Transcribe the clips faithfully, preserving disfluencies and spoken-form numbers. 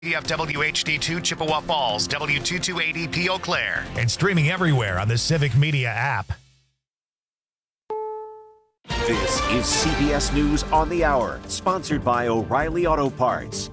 P F W H D two Chippewa Falls, W two two eight E P Eau Claire. And streaming everywhere on the Civic Media app. This is C B S News on the Hour, sponsored by O'Reilly Auto Parts.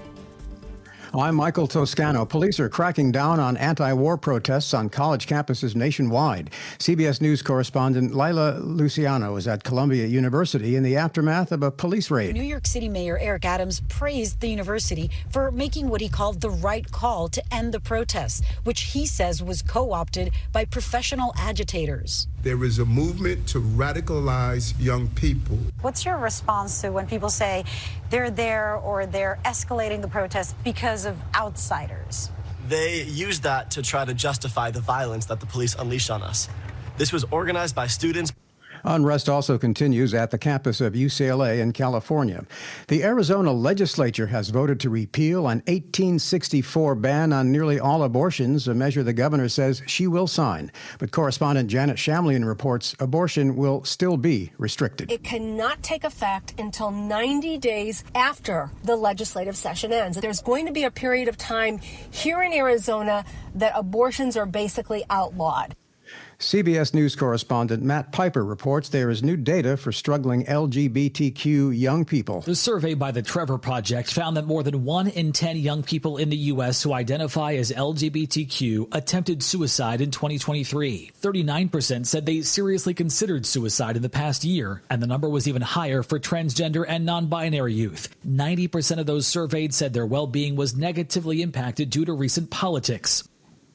I'm Michael Toscano. Police are cracking down on anti-war protests on college campuses nationwide. C B S News correspondent Lila Luciano is at Columbia University in the aftermath of a police raid. New York City Mayor Eric Adams praised the university for making what he called the right call to end the protests, which he says was co-opted by professional agitators. There is a movement to radicalize young people. What's your response to when people say they're there or they're escalating the protests because of outsiders? They use that to try to justify the violence that the police unleashed on us. This was organized by students. Unrest also continues at the campus of U C L A in California. The Arizona legislature has voted to repeal an eighteen sixty-four ban on nearly all abortions, a measure the governor says she will sign. But correspondent Janet Shamlian reports abortion will still be restricted. It cannot take effect until ninety days after the legislative session ends. There's going to be a period of time here in Arizona that abortions are basically outlawed. C B S News correspondent Matt Piper reports there is new data for struggling L G B T Q young people. The survey by the Trevor Project found that more than one in ten young people in the U S who identify as L G B T Q attempted suicide in twenty twenty-three. thirty-nine percent said they seriously considered suicide in the past year, and the number was even higher for transgender and non-binary youth. ninety percent of those surveyed said their well-being was negatively impacted due to recent politics.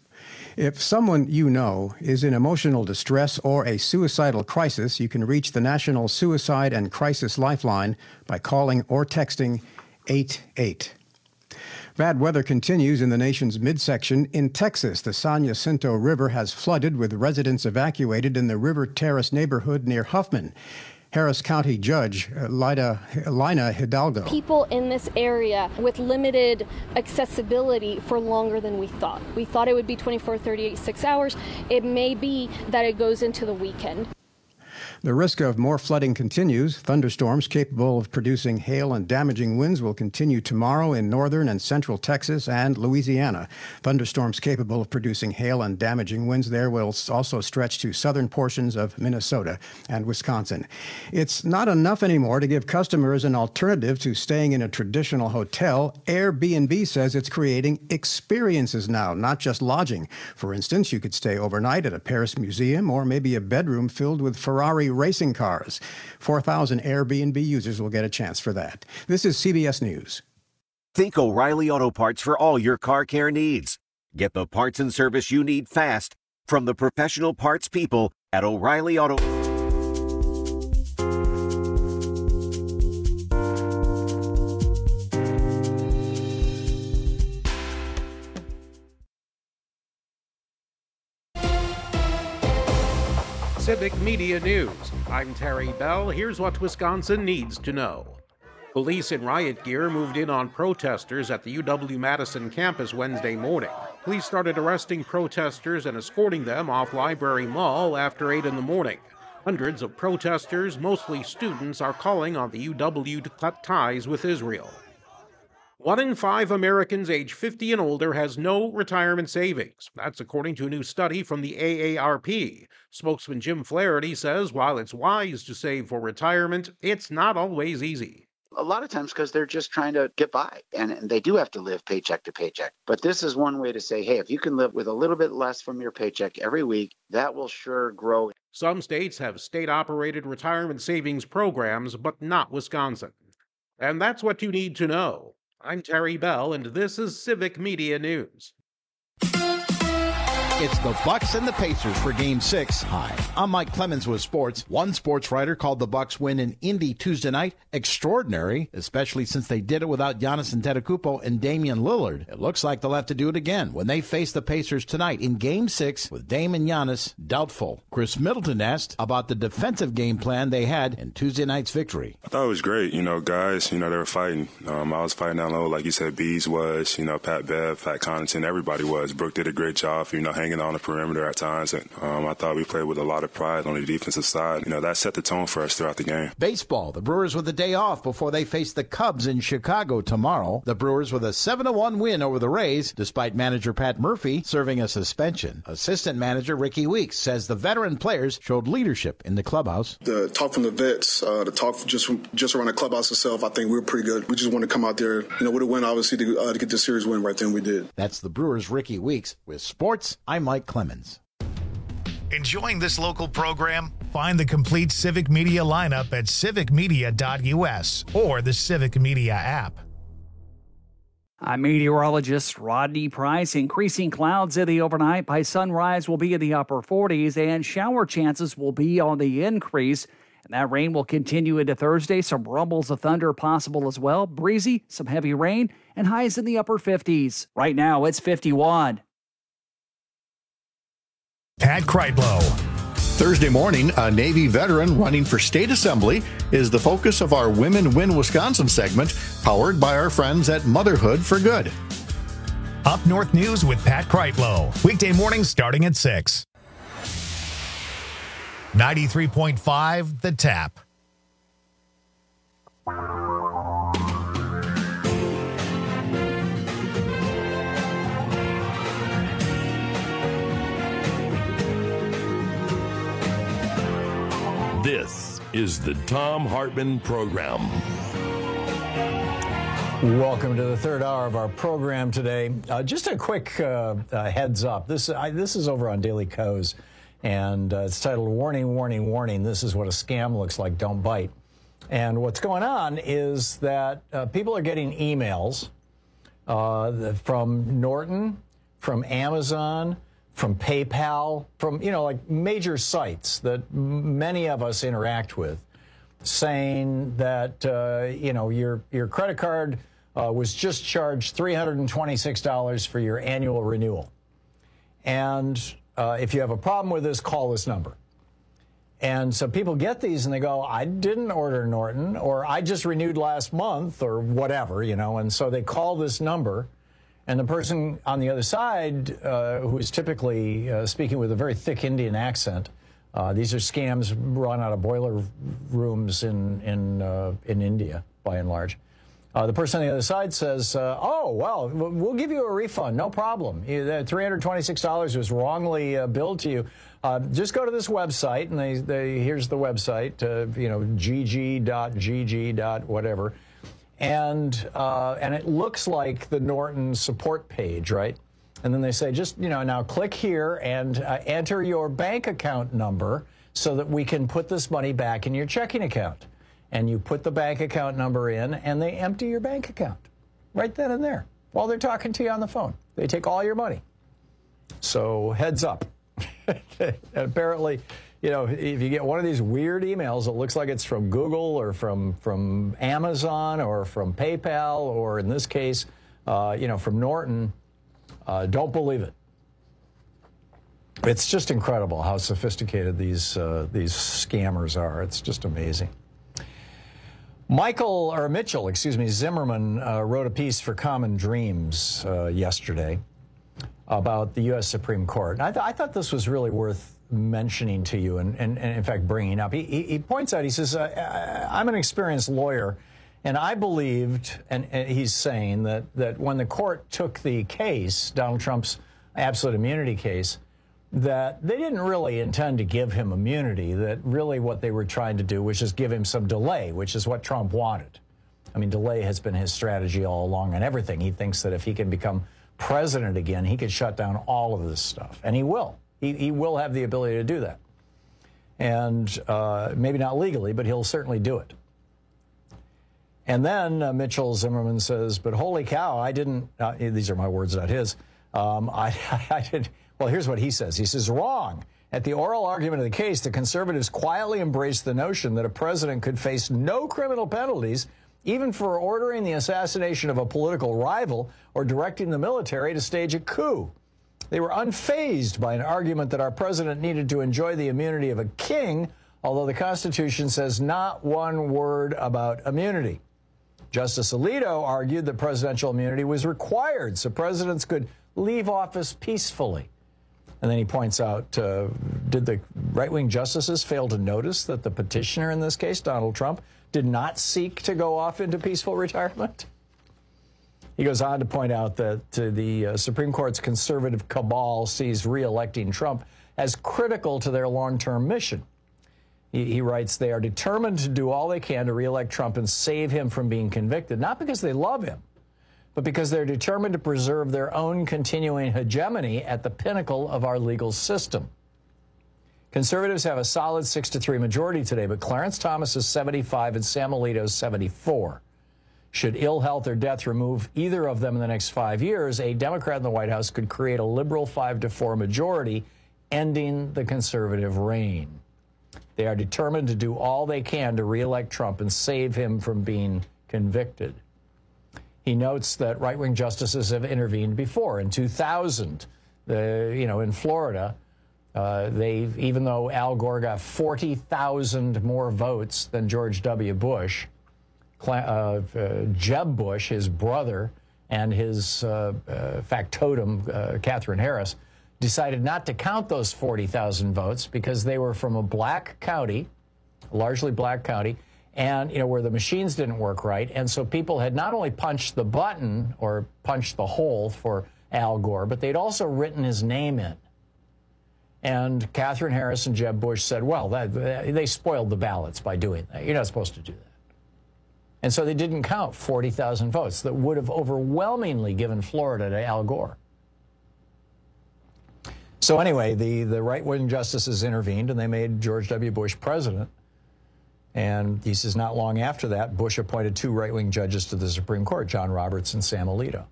If someone you know is in emotional distress or a suicidal crisis, you can reach the National Suicide and Crisis Lifeline by calling or texting eight eight. Bad weather continues in the nation's midsection. In Texas, the San Jacinto River has flooded with residents evacuated in the River Terrace neighborhood near Huffman. Harris County Judge uh, Lida, Lina Hidalgo. People in this area with limited accessibility for longer than we thought. We thought it would be twenty-four, thirty-eight, six hours. It may be that it goes into the weekend. The risk of more flooding continues. Thunderstorms capable of producing hail and damaging winds will continue tomorrow in northern and central Texas and Louisiana. Thunderstorms capable of producing hail and damaging winds there will also stretch to southern portions of Minnesota and Wisconsin. It's not enough anymore to give customers an alternative to staying in a traditional hotel. Airbnb says it's creating experiences now, not just lodging. For instance, you could stay overnight at a Paris museum or maybe a bedroom filled with Ferrari racing cars. four thousand Airbnb users will get a chance for that. This is C B S News. Think O'Reilly Auto Parts for all your car care needs. Get the parts and service you need fast from the professional parts people at O'Reilly Auto. Civic Media News. I'm Terry Bell. Here's what Wisconsin needs to know. Police in riot gear moved in on protesters at the U W-Madison campus Wednesday morning. Police started arresting protesters and escorting them off Library Mall after eight in the morning. Hundreds of protesters, mostly students, are calling on the U W to cut ties with Israel. One in five Americans age fifty and older has no retirement savings. That's according to a new study from the A A R P. Spokesman Jim Flaherty says while it's wise to save for retirement, it's not always easy. A lot of times because they're just trying to get by, and, and they do have to live paycheck to paycheck. But this is one way to say, hey, if you can live with a little bit less from your paycheck every week, that will sure grow. Some states have state-operated retirement savings programs, but not Wisconsin. And that's what you need to know. I'm Terry Bell, and this is Civic Media News. It's the Bucks and the Pacers for Game six. Hi, I'm Mike Clemens with sports. One sports writer called the Bucks win in Indy Tuesday night extraordinary, especially since they did it without Giannis Antetokounmpo and Damian Lillard. It looks like they'll have to do it again when they face the Pacers tonight in Game six with Dame and Giannis doubtful. Chris Middleton asked about the defensive game plan they had in Tuesday night's victory. I thought it was great. You know, guys, you know, they were fighting. Um, I was fighting down low, like you said, Bees was, you know, Pat Bev, Pat Connaughton, everybody was. Brooke did a great job, you know, hanging hanging on the perimeter at times. And um, I thought we played with a lot of pride on the defensive side. You know, that set the tone for us throughout the game. Baseball, the Brewers with a day off before they face the Cubs in Chicago tomorrow. The Brewers with a seven to one win over the Rays, despite manager Pat Murphy serving a suspension. Assistant manager Ricky Weeks says the veteran players showed leadership in the clubhouse. The talk from the vets, uh, the talk just from, just around the clubhouse itself, I think we were pretty good. We just want to come out there, you know, with a win, obviously, to, uh, to get the series win right then we did. That's the Brewers' Ricky Weeks. With sports, I'm Mike Clemens. Enjoying this local program? Find the complete Civic Media lineup at civic media dot u s or the Civic Media app. I'm meteorologist Rodney Price. Increasing clouds in the overnight. By sunrise will be in the upper forties, and shower chances will be on the increase. And that rain will continue into Thursday. Some rumbles of thunder possible as well. Breezy, some heavy rain, and highs in the upper fifties. Right now, it's fifty-one. Pat Kreitlow. Thursday morning, a Navy veteran running for state assembly is the focus of our Women Win Wisconsin segment, powered by our friends at Motherhood for Good. Up North News with Pat Kreitlow. Weekday mornings starting at six. ninety-three point five The Tap. This is the Thom Hartmann Program. Welcome to the third hour of our program today. Uh, just a quick uh, uh, heads up. This I, this is over on Daily Kos, and uh, it's titled "Warning, Warning, Warning. This is what a scam looks like. Don't bite." And what's going on is that uh, people are getting emails uh, from Norton, from Amazon, from PayPal, from, you know, like major sites that many of us interact with, saying that, uh, you know, your your credit card uh, was just charged three hundred twenty-six dollars for your annual renewal. And uh, if you have a problem with this, call this number. And so people get these and they go, I didn't order Norton, or I just renewed last month, or whatever, you know, and so they call this number. And the person on the other side, uh, who is typically uh, speaking with a very thick Indian accent, uh, these are scams run out of boiler rooms in in uh, in India, by and large. Uh, the person on the other side says, uh, "Oh, well, we'll give you a refund, no problem. three hundred twenty-six dollars was wrongly uh, billed to you. Uh, just go to this website," and they, they here's the website, uh, you know, g g dot g g dot whatever. And uh, and it looks like the Norton support page, right? And then they say, just, you know, now click here and uh, enter your bank account number so that we can put this money back in your checking account. And you put the bank account number in, and they empty your bank account right then and there while they're talking to you on the phone. They take all your money. So heads up. Apparently, you know, if you get one of these weird emails that looks like it's from Google or from from Amazon or from PayPal or, in this case, uh, you know, from Norton, uh, don't believe it. It's just incredible how sophisticated these uh, these scammers are. It's just amazing. Michael or Mitchell, excuse me, Zimmerman uh, wrote a piece for Common Dreams uh, yesterday about the U S Supreme Court. And I, th- I thought this was really worth mentioning to you and, and, and in fact, bringing up. He, he, he points out, he says, uh, I'm an experienced lawyer, and I believed, and, and he's saying that, that when the court took the case, Donald Trump's absolute immunity case, that they didn't really intend to give him immunity, that really what they were trying to do was just give him some delay, which is what Trump wanted. I mean, delay has been his strategy all along on everything. He thinks that if he can become president again, he could shut down all of this stuff, and he will. He, he will have the ability to do that. And uh, maybe not legally, but he'll certainly do it. And then uh, Mitchell Zimmerman says, but holy cow, I didn't, uh, these are my words, not his, um, I, I didn't, well, here's what he says. He says, wrong. At the oral argument of the case, the conservatives quietly embraced the notion that a president could face no criminal penalties, even for ordering the assassination of a political rival or directing the military to stage a coup. They were unfazed by an argument that our president needed to enjoy the immunity of a king, although the Constitution says not one word about immunity. Justice Alito argued that presidential immunity was required so presidents could leave office peacefully. And then he points out, uh, did the right-wing justices fail to notice that the petitioner in this case, Donald Trump, did not seek to go off into peaceful retirement? He goes on to point out that uh, the uh, Supreme Court's conservative cabal sees re-electing Trump as critical to their long-term mission. He, he writes, they are determined to do all they can to re-elect Trump and save him from being convicted, not because they love him, but because they're determined to preserve their own continuing hegemony at the pinnacle of our legal system. Conservatives have a solid six to three majority today, but Clarence Thomas is seventy-five and Sam Alito is seventy-four. Should ill health or death remove either of them in the next five years, a Democrat in the White House could create a liberal five to four majority, ending the conservative reign. They are determined to do all they can to re-elect Trump and save him from being convicted. He notes that right-wing justices have intervened before. In two thousand, the, you know, in Florida, uh, they, even though Al Gore got forty thousand more votes than George W. Bush, uh, uh, Jeb Bush, his brother, and his uh, uh, factotum, uh, Catherine Harris, decided not to count those forty thousand votes because they were from a black county, a largely black county, and, you know, where the machines didn't work right. And so people had not only punched the button or punched the hole for Al Gore, but they'd also written his name in. And Catherine Harris and Jeb Bush said, well, that, they spoiled the ballots by doing that. You're not supposed to do that. And so they didn't count forty thousand votes that would have overwhelmingly given Florida to Al Gore. So anyway, the, the right-wing justices intervened, and they made George W. Bush president. And he says not long after that, Bush appointed two right-wing judges to the Supreme Court, John Roberts and Sam Alito.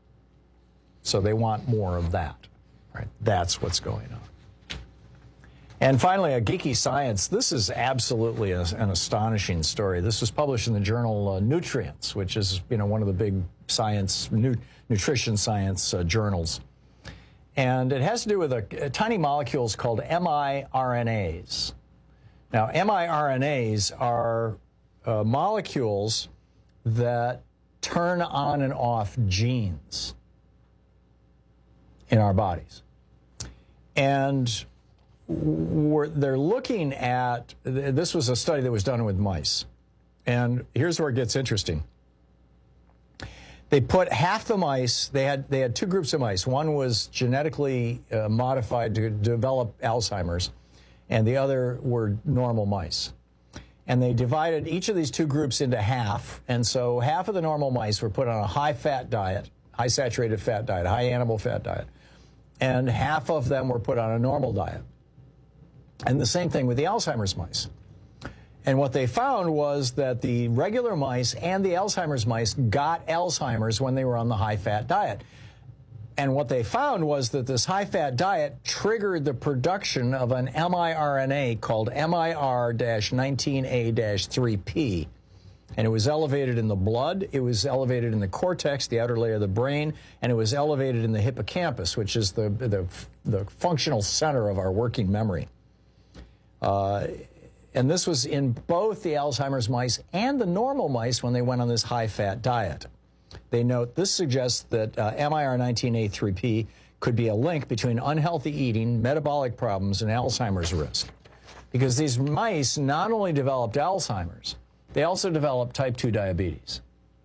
So they want more of that. Right? That's what's going on. And finally, a geeky science. This is absolutely a, an astonishing story. This was published in the journal uh, Nutrients, which is, you know, one of the big science, nu nutrition science uh, journals. And it has to do with a, a tiny molecules called miRNAs. Now, miRNAs are uh, molecules that turn on and off genes in our bodies. And we're, they're looking at, this was a study that was done with mice. And here's where it gets interesting. They put half the mice, they had, they had two groups of mice. One was genetically uh, modified to develop Alzheimer's, and the other were normal mice. And they divided each of these two groups into half, and so half of the normal mice were put on a high-fat diet, high-saturated fat diet, high animal fat diet, and half of them were put on a normal diet. And the same thing with the Alzheimer's mice. And what they found was that the regular mice and the Alzheimer's mice got Alzheimer's when they were on the high-fat diet. And what they found was that this high-fat diet triggered the production of an miRNA called M I R nineteen A three P. And it was elevated in the blood, it was elevated in the cortex, the outer layer of the brain, and it was elevated in the hippocampus, which is the, the, the functional center of our working memory. Uh, and this was in both the Alzheimer's mice and the normal mice when they went on this high-fat diet. They note this suggests that uh, M I R nineteen A three P could be a link between unhealthy eating, metabolic problems, and Alzheimer's risk. Because these mice not only developed Alzheimer's, they also developed type two diabetes.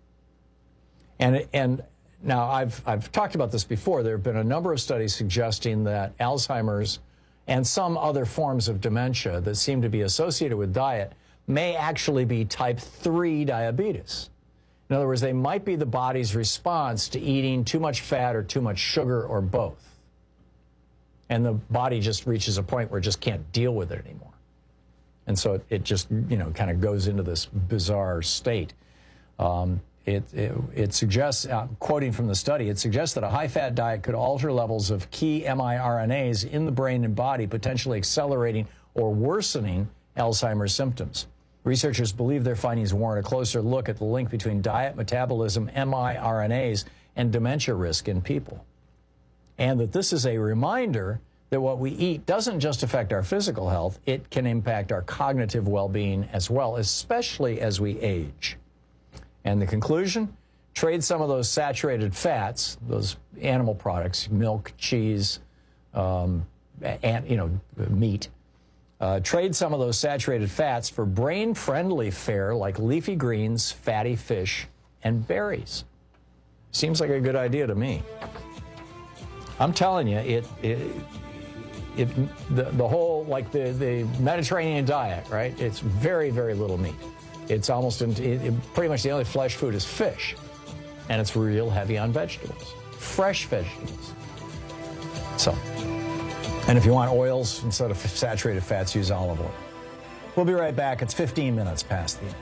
And, and now I've, I've talked about this before. There have been a number of studies suggesting that Alzheimer's and some other forms of dementia that seem to be associated with diet may actually be type three diabetes. In other words, they might be the body's response to eating too much fat or too much sugar or both. And the body just reaches a point where it just can't deal with it anymore. And so it, it just, you know, kind of goes into this bizarre state. Um, it, it, it suggests, uh, quoting from the study, it suggests that a high-fat diet could alter levels of key miRNAs in the brain and body, potentially accelerating or worsening Alzheimer's symptoms. Researchers believe their findings warrant a closer look at the link between diet, metabolism, miRNAs, and dementia risk in people. And that this is a reminder that what we eat doesn't just affect our physical health, it can impact our cognitive well-being as well, especially as we age. And the conclusion? Trade some of those saturated fats, those animal products, milk, cheese, um, and you know, meat. Uh, trade some of those saturated fats for brain-friendly fare like leafy greens, fatty fish, and berries. Seems like a good idea to me. I'm telling you, it, it, it the, the whole, like the, the Mediterranean diet, right? It's very, very little meat. It's almost, it, it, pretty much the only flesh food is fish. And it's real heavy on vegetables, fresh vegetables. So, and if you want oils instead of saturated fats, use olive oil. We'll be right back. It's fifteen minutes past the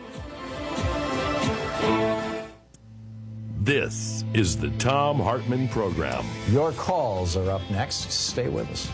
end. This is the Thom Hartmann Program. Your calls are up next. Stay with us.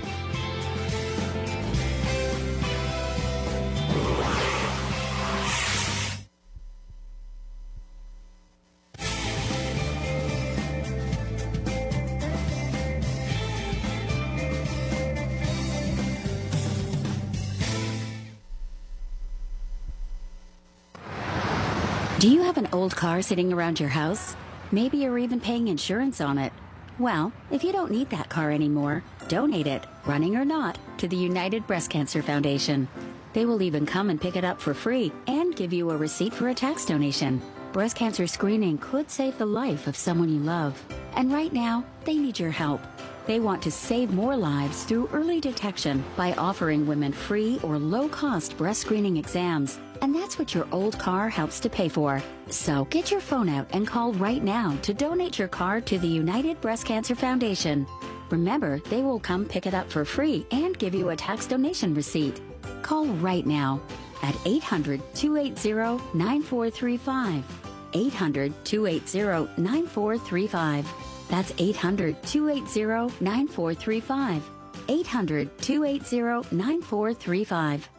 Do you have an old car sitting around your house? Maybe you're even paying insurance on it. Well, if you don't need that car anymore, donate it, running or not, to the United Breast Cancer Foundation. They will even come and pick it up for free and give you a receipt for a tax donation. Breast cancer screening could save the life of someone you love. And right now, they need your help. They want to save more lives through early detection by offering women free or low-cost breast screening exams. And that's what your old car helps to pay for. So get your phone out and call right now to donate your car to the United Breast Cancer Foundation. Remember, they will come pick it up for free and give you a tax donation receipt. Call right now at eight hundred, two eight zero, nine four three five. eight hundred, two eight zero, nine four three five. That's eight hundred, two eight zero, nine four three five. eight hundred, two eight zero, nine four three five.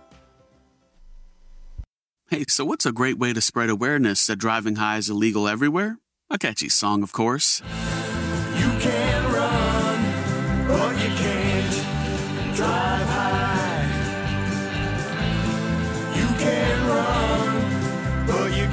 Hey, so what's a great way to spread awareness that driving high is illegal everywhere? A catchy song, of course. You can run, but you can't drive high. You can run, but you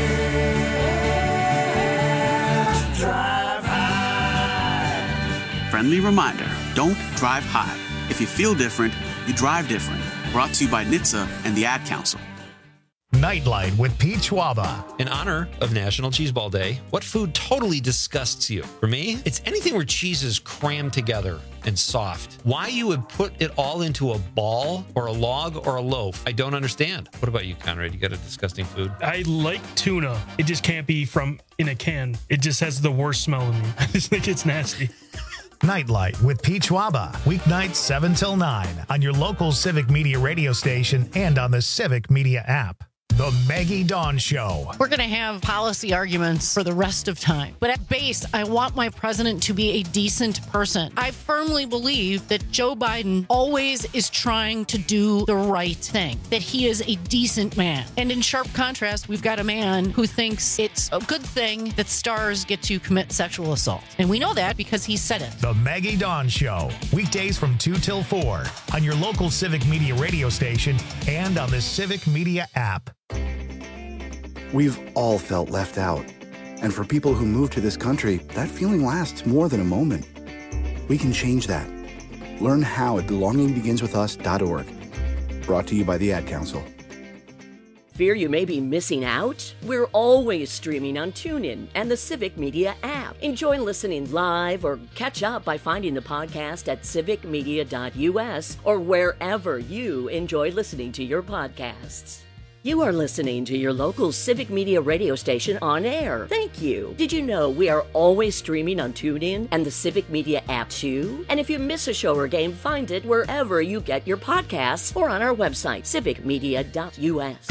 can't drive high. Friendly reminder, don't drive high. If you feel different, you drive different. Brought to you by N H T S A and the Ad Council. Nightlight with Pete Schwaba. In honor of National Cheeseball Day, what food totally disgusts you? For me, it's anything where cheese is crammed together and soft. Why you would put it all into a ball or a log or a loaf, I don't understand. What about you, Conrad? You got a disgusting food? I like tuna. It just can't be from in a can. It just has the worst smell to me. I just think it's nasty. Nightlight with Pete Schwaba. Weeknights seven till nine on your local Civic Media radio station and on the Civic Media app. The Maggie Dawn Show. We're going to have policy arguments for the rest of time. But at base, I want my president to be a decent person. I firmly believe that Joe Biden always is trying to do the right thing, that he is a decent man. And in sharp contrast, we've got a man who thinks it's a good thing that stars get to commit sexual assault. And we know that because he said it. The Maggie Dawn Show. Weekdays from two till four on your local Civic Media radio station and on the Civic Media app. We've all felt left out. And for people who move to this country, that feeling lasts more than a moment. We can change that. Learn how at belonging begins with us dot org. Brought to you by the Ad Council. Fear you may be missing out? We're always streaming on TuneIn and the Civic Media app. Enjoy listening live or catch up by finding the podcast at civic media dot u s or wherever you enjoy listening to your podcasts. You are listening to your local Civic Media radio station on air. Thank you. Did you know we are always streaming on TuneIn and the Civic Media app too? And if you miss a show or game, find it wherever you get your podcasts or on our website, civic media dot u s.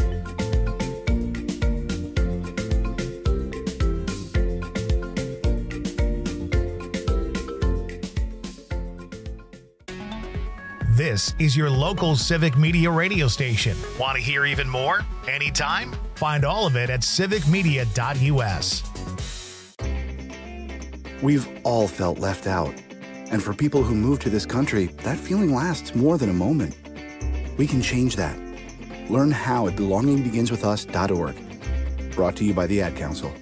This is your local Civic Media radio station. Want to hear even more? Anytime? Find all of it at civic media dot u s. We've all felt left out. And for people who move to this country, that feeling lasts more than a moment. We can change that. Learn how at belonging begins with us dot org. Brought to you by the Ad Council.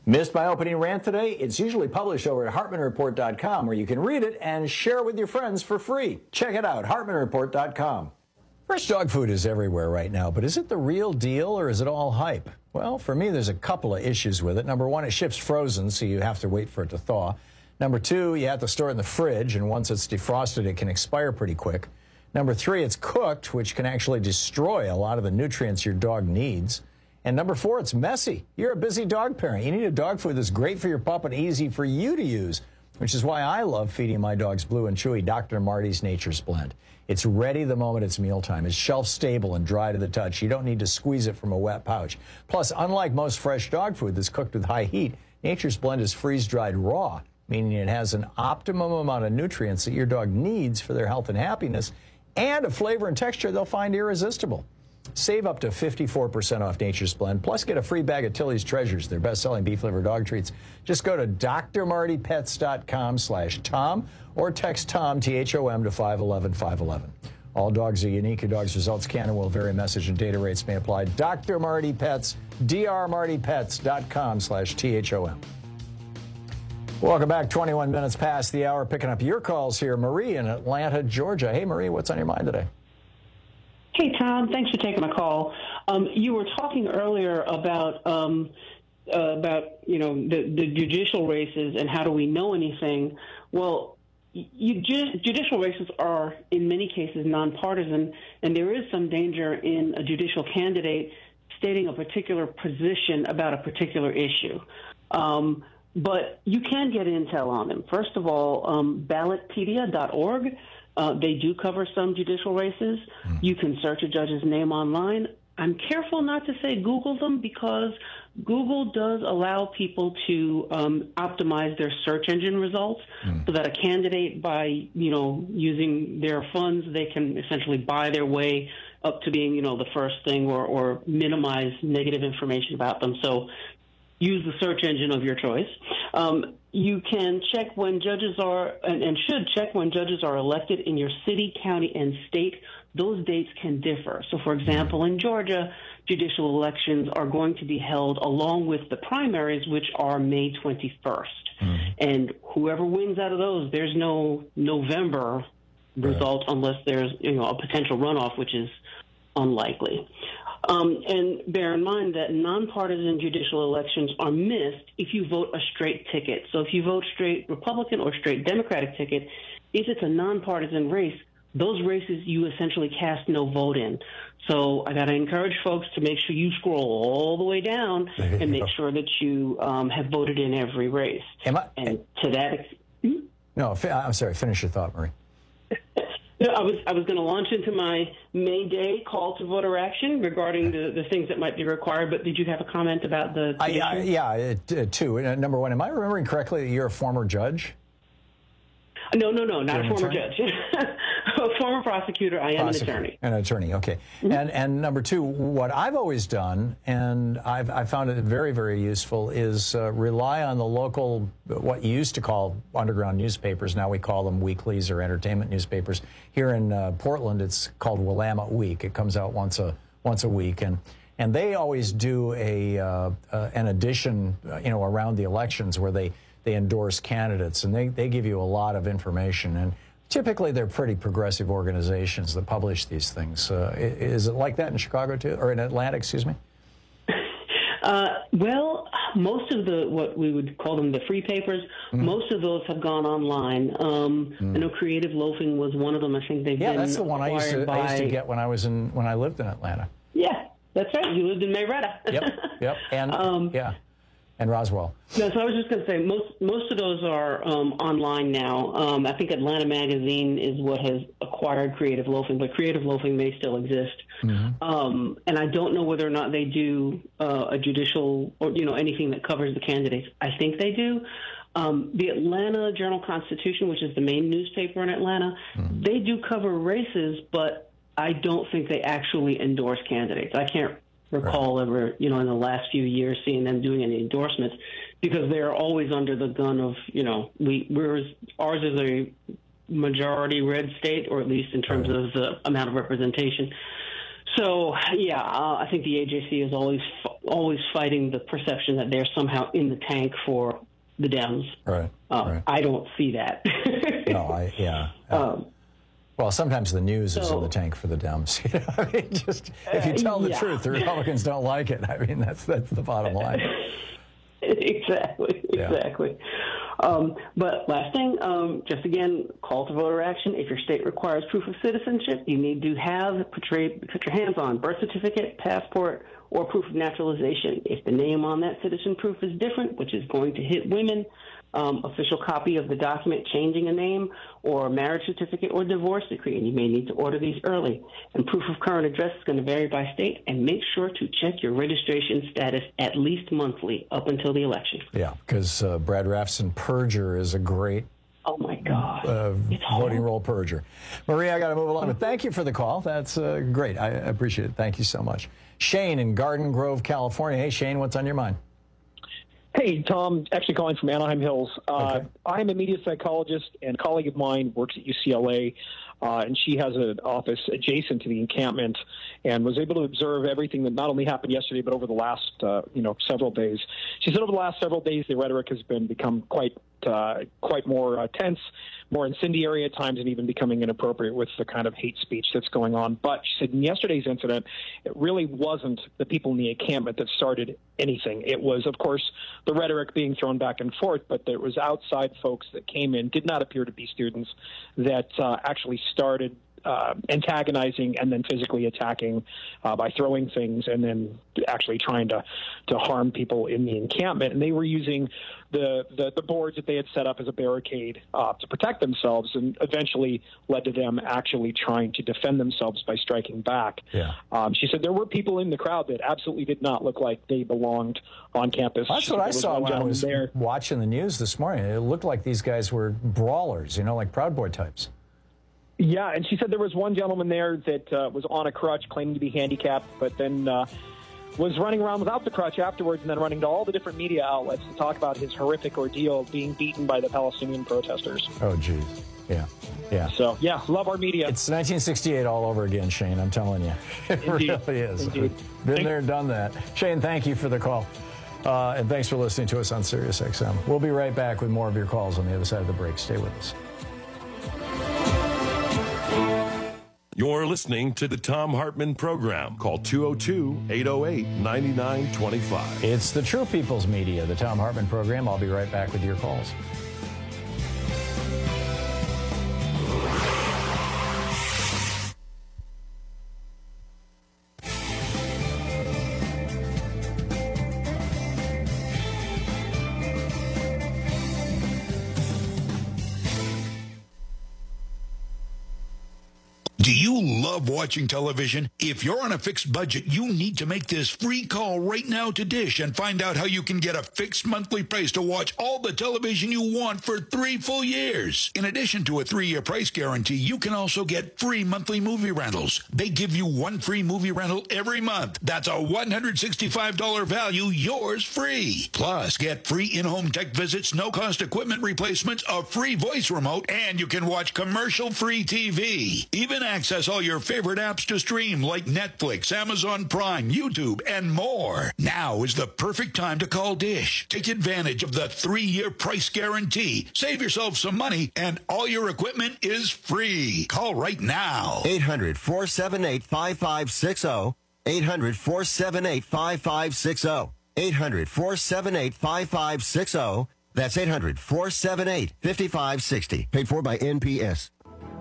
Missed my opening rant today? It's usually published over at Hartman Report dot com, where you can read it and share it with your friends for free. Check it out, Hartman Report dot com. Fresh dog food is everywhere right now, but is it the real deal or is it all hype? Well, for me, there's a couple of issues with it. Number one, it ships frozen, so you have to wait for it to thaw. Number two, you have to store it in the fridge, and once it's defrosted, it can expire pretty quick. Number three, it's cooked, which can actually destroy a lot of the nutrients your dog needs. And number four, it's messy. You're a busy dog parent. You need a dog food that's great for your pup and easy for you to use, which is why I love feeding my dogs Blue and Chewy Doctor Marty's Nature's Blend. It's ready the moment it's mealtime. It's shelf-stable and dry to the touch. You don't need to squeeze it from a wet pouch. Plus, unlike most fresh dog food that's cooked with high heat, Nature's Blend is freeze-dried raw, meaning it has an optimum amount of nutrients that your dog needs for their health and happiness, and a flavor and texture they'll find irresistible. Save up to fifty-four percent off Nature's Blend, plus get a free bag of Tilly's Treasures, their best-selling beef-liver dog treats. Just go to D R Marty Pets dot com slash Tom or text Tom, T H O M, to five one one, five one one. All dogs are unique. Your dog's results can and will vary. Message and data rates may apply. Doctor Marty Pets, D R Marty Pets dot com slash T H O M. Welcome back. twenty-one minutes past the hour. Picking up your calls here. Marie in Atlanta, Georgia. Hey, Marie, what's on your mind today? Hey, Tom. Thanks for taking my call. Um, you were talking earlier about um, uh, about you know the, the judicial races and how do we know anything? Well, you, judicial races are in many cases nonpartisan, and there is some danger in a judicial candidate stating a particular position about a particular issue. Um, but you can get intel on them. First of all, um, ballotpedia dot org. Uh, they do cover some judicial races. Mm. You can search a judge's name online. I'm careful not to say Google them because Google does allow people to um, optimize their search engine results mm. so that a candidate, by you know using their funds, they can essentially buy their way up to being you know the first thing or, or minimize negative information about them. So use the search engine of your choice. Um, you can check when judges are, and, and should check when judges are elected in your city, county, and state. Those dates can differ. So, for example, in Georgia, judicial elections are going to be held along with the primaries, which are May twenty-first. Mm. And whoever wins out of those, there's no November result right. unless there's you know a potential runoff, which is unlikely. Um, and bear in mind that nonpartisan judicial elections are missed if you vote a straight ticket. So if you vote straight Republican or straight Democratic ticket, if it's a nonpartisan race, those races you essentially cast no vote in. So I got to encourage folks to make sure you scroll all the way down and make sure that you um, have voted in every race. Am I, and to that ex- hmm? No, I'm sorry. Finish your thought, Marie. No, I was I was going to launch into my May Day call to voter action regarding the, the things that might be required, but did you have a comment about the I, I, yeah, it, uh, two. Uh, number one, am I remembering correctly that you're a former judge? No, no, no, not You're a former judge. A former prosecutor. I am Prosecutor. an attorney. An attorney, okay. Mm-hmm. And and number two, what I've always done, and I've I found it very, very useful, is uh, rely on the local, what you used to call underground newspapers. Now we call them weeklies or entertainment newspapers. Here in uh, Portland, it's called Willamette Week. It comes out once a once a week, and and they always do a uh, uh, an edition, uh, you know, around the elections where they. They endorse candidates, and they, they give you a lot of information. And typically, they're pretty progressive organizations that publish these things. Uh, is it like that in Chicago, too? Or in Atlanta, excuse me? Uh, well, most of the, what we would call them the free papers, mm. most of those have gone online. Um, mm. I know Creative Loafing was one of them. I think they've yeah, been Yeah, that's the one I used, to, by... I used to get when I was in when I lived in Atlanta. Yeah, that's right. You lived in Marietta. Yep, yep. And, um, yeah. And Roswell. No, so I was just going to say most most of those are um, online now. Um, I think Atlanta Magazine is what has acquired Creative Loafing, but Creative Loafing may still exist. Mm-hmm. Um, and I don't know whether or not they do uh, a judicial or you know anything that covers the candidates. I think they do. Um, the Atlanta Journal-Constitution, which is the main newspaper in Atlanta, mm-hmm. they do cover races, but I don't think they actually endorse candidates. I can't recall right. ever, you know, in the last few years seeing them doing any endorsements because they're always under the gun of, you know, we we're ours is a majority red state, or at least in terms right. of the amount of representation. So, yeah, uh, I think the A J C is always always fighting the perception that they're somehow in the tank for the Dems. Right. Uh, right. I don't see that. no, I, yeah. Um, well, sometimes the news so, is in the tank for the Dems. You know, I mean, just if you tell the uh, yeah. truth, the Republicans don't like it. I mean, that's that's the bottom line. exactly, Yeah. exactly. Um, but last thing, um, just again, call to voter action. If your state requires proof of citizenship, you need to have put your, put your hands on birth certificate, passport, or proof of naturalization. If the name on that citizen proof is different, which is going to hit women, um, official copy of the document changing a name, or marriage certificate or divorce decree, and you may need to order these early. And proof of current address is going to vary by state, and make sure to check your registration status at least monthly up until the election. Yeah, because uh, Brad Raffson Perjure is a great Oh, my God. Uh, voting roll purger. Maria, I got to move along, but thank you for the call. That's uh, great. I appreciate it. Thank you so much. Shane in Garden Grove, California. Hey, Shane, what's on your mind? Hey, Tom, actually calling from Anaheim Hills. Uh, Okay. I'm a media psychologist, and a colleague of mine works at U C L A, uh, and she has an office adjacent to the encampment and was able to observe everything that not only happened yesterday, but over the last, uh, you know, several days. She said over the last several days, the rhetoric has been become quite uh, quite more uh, tense, more incendiary at times, and even becoming inappropriate with the kind of hate speech that's going on. But she said in yesterday's incident, it really wasn't the people in the encampment that started anything. It was, of course, the rhetoric being thrown back and forth, but there was outside folks that came in, did not appear to be students, that uh, actually started Uh, antagonizing and then physically attacking uh, by throwing things and then actually trying to, to harm people in the encampment. And they were using the, the, the boards that they had set up as a barricade uh, to protect themselves, and eventually led to them actually trying to defend themselves by striking back. Yeah. Um, she said there were people in the crowd that absolutely did not look like they belonged on campus. That's what I There was saw one when I gentleman was there. watching the news this morning. It looked like these guys were brawlers, you know, like Proud Boy types. Yeah, and she said there was one gentleman there that uh, was on a crutch, claiming to be handicapped, but then uh, was running around without the crutch afterwards, and then running to all the different media outlets to talk about his horrific ordeal of being beaten by the Palestinian protesters. Oh, geez. Yeah. Yeah. So, yeah, love our media. It's nineteen sixty-eight all over again, Shane. I'm telling you. It Indeed. really is. Indeed. Been there, done that. Shane, thank you for the call. Uh, and thanks for listening to us on Sirius X M. We'll be right back with more of your calls on the other side of the break. Stay with us. You're listening to the Tom Hartman Program. Call two oh two, eight oh eight, nine nine two five. It's the True People's Media, the Tom Hartman Program. I'll be right back with your calls. Do you love watching television? If you're on a fixed budget, you need to make this free call right now to Dish and find out how you can get a fixed monthly price to watch all the television you want for three full years. In addition to a three-year price guarantee, you can also get free monthly movie rentals. They give you one free movie rental every month. That's a one hundred sixty-five dollars value, yours free. Plus, get free in-home tech visits, no-cost equipment replacements, a free voice remote, and you can watch commercial-free T V. Even access all your favorite apps to stream like Netflix, Amazon Prime, YouTube, and more. Now is the perfect time to call Dish. Take advantage of the three-year price guarantee. Save yourself some money, and all your equipment is free. Call right now. eight hundred, four seven eight, five five six zero. eight hundred, four seven eight, five five six zero. eight hundred, four seven eight, five five six zero. That's eight hundred, four seven eight, five five six zero. Paid for by N P S.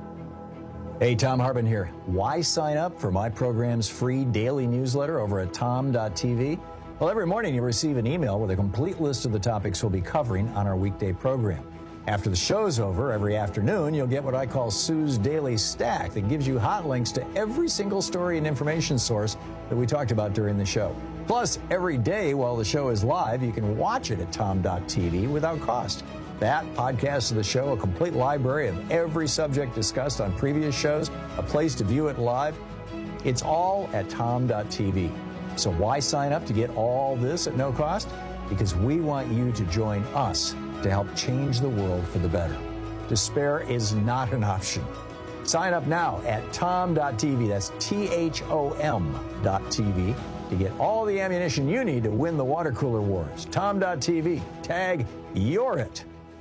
Hey, Tom Hartman here. Why sign up for my program's free daily newsletter over at tom dot t v? Well, every morning you receive an email with a complete list of the topics we'll be covering on our weekday program. After the show's over, every afternoon, you'll get what I call Sue's Daily Stack that gives you hot links to every single story and information source that we talked about during the show. Plus, every day while the show is live, you can watch it at tom dot t v without cost. That, podcast of the show, a complete library of every subject discussed on previous shows, a place to view it live. It's all at tom dot t v. So why sign up to get all this at no cost? Because we want you to join us to help change the world for the better. Despair is not an option. Sign up now at tom dot t v. That's T H O M dot T V to get all the ammunition you need to win the water cooler wars. tom dot T V. Tag You're It.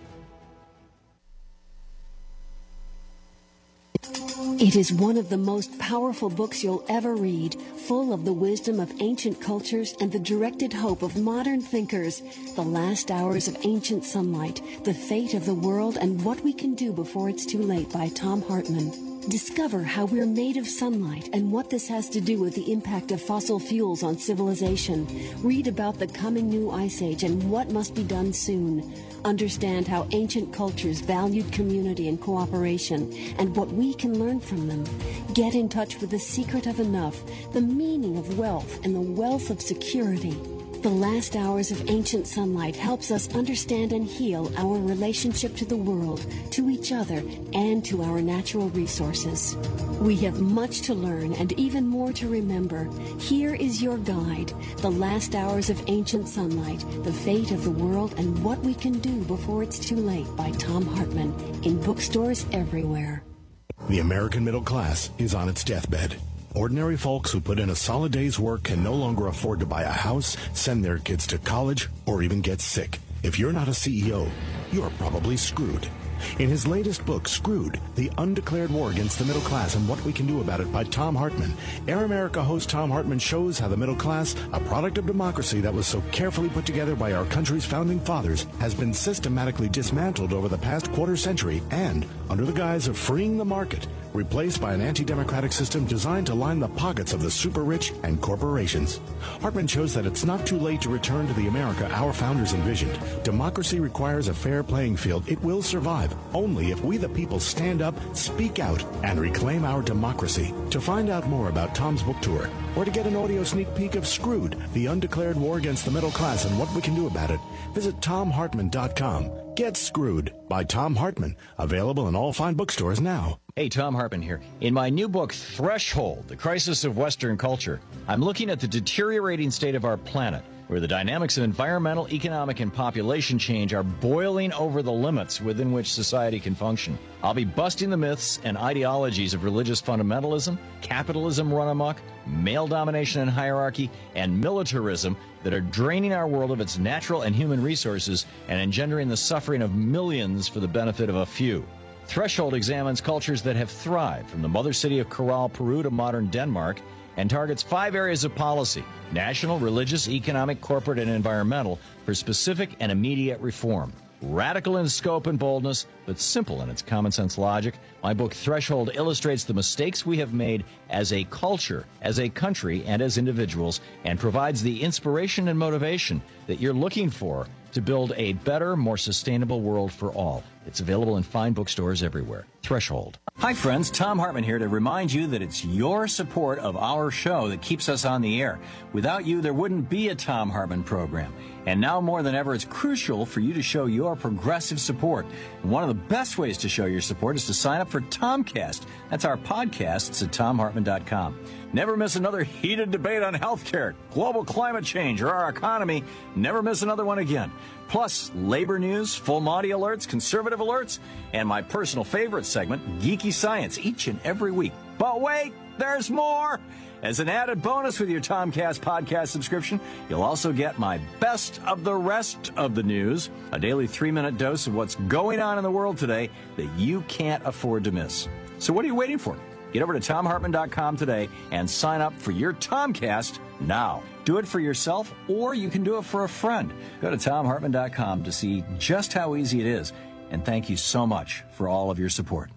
It is one of the most powerful books you'll ever read, full of the wisdom of ancient cultures and the directed hope of modern thinkers. The Last Hours of Ancient Sunlight, The Fate of the World and What We Can Do Before It's Too Late by Tom Hartman. Discover how we're made of sunlight and what this has to do with the impact of fossil fuels on civilization. Read about the coming new ice age and what must be done soon. Understand how ancient cultures valued community and cooperation and what we can learn from them. Get in touch with the secret of enough, the meaning of wealth, and the wealth of security. The Last Hours of Ancient Sunlight helps us understand and heal our relationship to the world, to each other, and to our natural resources. We have much to learn and even more to remember. Here is your guide, The Last Hours of Ancient Sunlight, The Fate of the World and What We Can Do Before It's Too Late by Tom Hartman, in bookstores everywhere. The American middle class is on its deathbed. Ordinary folks who put in a solid day's work can no longer afford to buy a house, send their kids to college, or even get sick. If you're not a C E O, you're probably screwed. In his latest book, Screwed, The Undeclared War Against the Middle Class and What We Can Do About It by Tom Hartman, Air America host Tom Hartman shows how the middle class, a product of democracy that was so carefully put together by our country's founding fathers, has been systematically dismantled over the past quarter century and, under the guise of freeing the market, replaced by an anti-democratic system designed to line the pockets of the super-rich and corporations. Hartman shows that it's not too late to return to the America our founders envisioned. Democracy requires a fair playing field. It will survive only if we the people stand up, speak out, and reclaim our democracy. To find out more about Tom's book tour, or to get an audio sneak peek of Screwed, The Undeclared War Against the Middle Class and What We Can Do About It, visit tom hartman dot com. Get Screwed by Tom Hartman, available in all fine bookstores now. Hey, Tom Hartman here. In my new book, Threshold, The Crisis of Western Culture, I'm looking at the deteriorating state of our planet, where the dynamics of environmental, economic, and population change are boiling over the limits within which society can function. I'll be busting the myths and ideologies of religious fundamentalism, capitalism run amok, male domination and hierarchy, and militarism that are draining our world of its natural and human resources and engendering the suffering of millions for the benefit of a few. Threshold examines cultures that have thrived, from the mother city of Corral, Peru to modern Denmark, and targets five areas of policy: national, religious, economic, corporate, and environmental, for specific and immediate reform. Radical in scope and boldness, but simple in its common sense logic, my book Threshold illustrates the mistakes we have made as a culture, as a country, and as individuals, and provides the inspiration and motivation that you're looking for to build a better, more sustainable world for all. It's available in fine bookstores everywhere. Threshold. Hi, friends. Tom Hartman here to remind you that it's your support of our show that keeps us on the air. Without you, there wouldn't be a Tom Hartman program. And now more than ever, it's crucial for you to show your progressive support. And one of the best ways to show your support is to sign up for Tomcast. That's our podcasts at tom hartman dot com. Never miss another heated debate on healthcare, global climate change, or our economy. Never miss another one again. Plus, labor news, full Monty alerts, conservative alerts, and my personal favorite segment, Geeky Science, each and every week. But wait, there's more! As an added bonus with your Tomcast podcast subscription, you'll also get my best of the rest of the news, a daily three-minute dose of what's going on in the world today that you can't afford to miss. So what are you waiting for? Get over to tom hartman dot com today and sign up for your Tomcast now. Do it for yourself, or you can do it for a friend. Go to tom hartman dot com to see just how easy it is. And thank you so much for all of your support.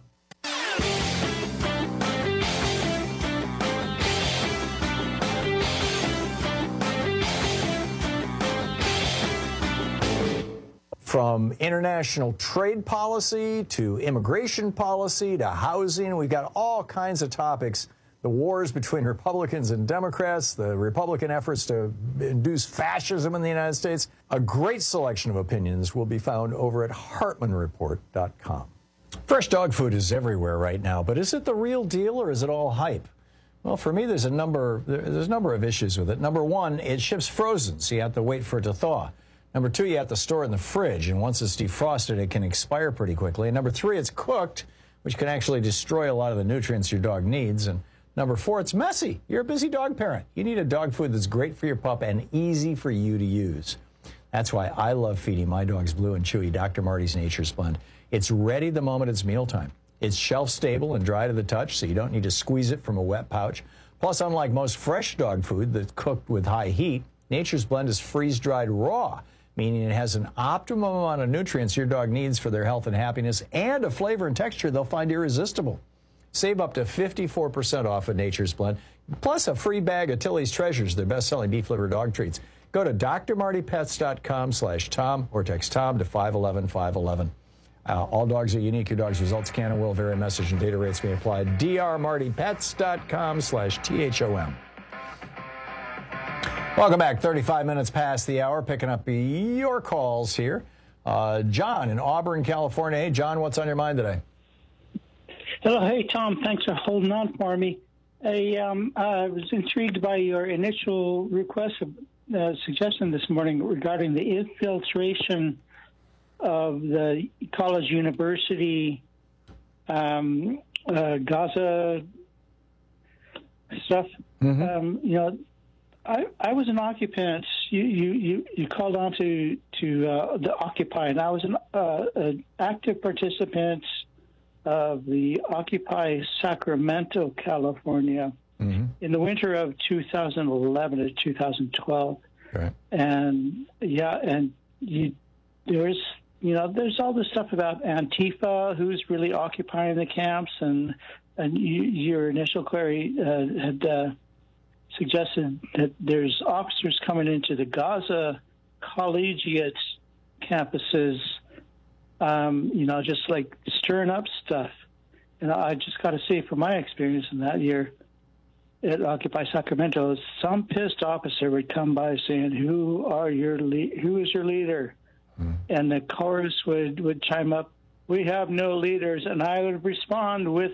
From international trade policy to immigration policy to housing, we've got all kinds of topics. The wars between Republicans and Democrats, the Republican efforts to induce fascism in the United States. A great selection of opinions will be found over at hartman report dot com. Fresh dog food is everywhere right now, but is it the real deal or is it all hype? Well, for me, there's a number, there's a number of issues with it. Number one, it ships frozen, so you have to wait for it to thaw. Number two, you have to store it in the fridge, and once it's defrosted, it can expire pretty quickly. And number three, it's cooked, which can actually destroy a lot of the nutrients your dog needs. And number four, it's messy. You're a busy dog parent. You need a dog food that's great for your pup and easy for you to use. That's why I love feeding my dogs Blue and Chewy Doctor Marty's Nature's Blend. It's ready the moment it's mealtime. It's shelf-stable and dry to the touch, so you don't need to squeeze it from a wet pouch. Plus, unlike most fresh dog food that's cooked with high heat, Nature's Blend is freeze-dried raw, meaning it has an optimum amount of nutrients your dog needs for their health and happiness, and a flavor and texture they'll find irresistible. Save up to fifty-four percent off of Nature's Blend, plus a free bag of Tilly's Treasures, their best-selling beef liver dog treats. Go to drmartypets.com slash Tom or text Tom to five one one, five one one. Uh, all dogs are unique. Your dog's results can and will vary. Message and data rates may apply. drmartypets.com slash T H O M. Welcome back. thirty-five minutes past the hour. Picking up your calls here. Uh, John in Auburn, California. Hey, John, what's on your mind today? Hello. Hey, Tom. Thanks for holding on for me. I, um, I was intrigued by your initial request of uh, suggestion this morning regarding the infiltration of the college university um, uh, Gaza stuff. Mm-hmm. Um, you know, I, I was an occupant. You you, you, you called on to to uh, the Occupy, and I was an, uh, an active participant of the Occupy Sacramento, California, mm-hmm. in the winter of two thousand eleven to two thousand twelve. Right. And yeah, and you there's you know there's all this stuff about Antifa, who's really occupying the camps, and and you, your initial query uh, had uh, suggested that there's officers coming into the Gaza collegiate campuses, um, you know, just like stirring up stuff. And I just got to say, from my experience in that year at Occupy Sacramento, some pissed officer would come by saying, "Who are your le- who is your leader?" Mm. And the chorus would, would chime up, "We have no leaders." And I would respond with,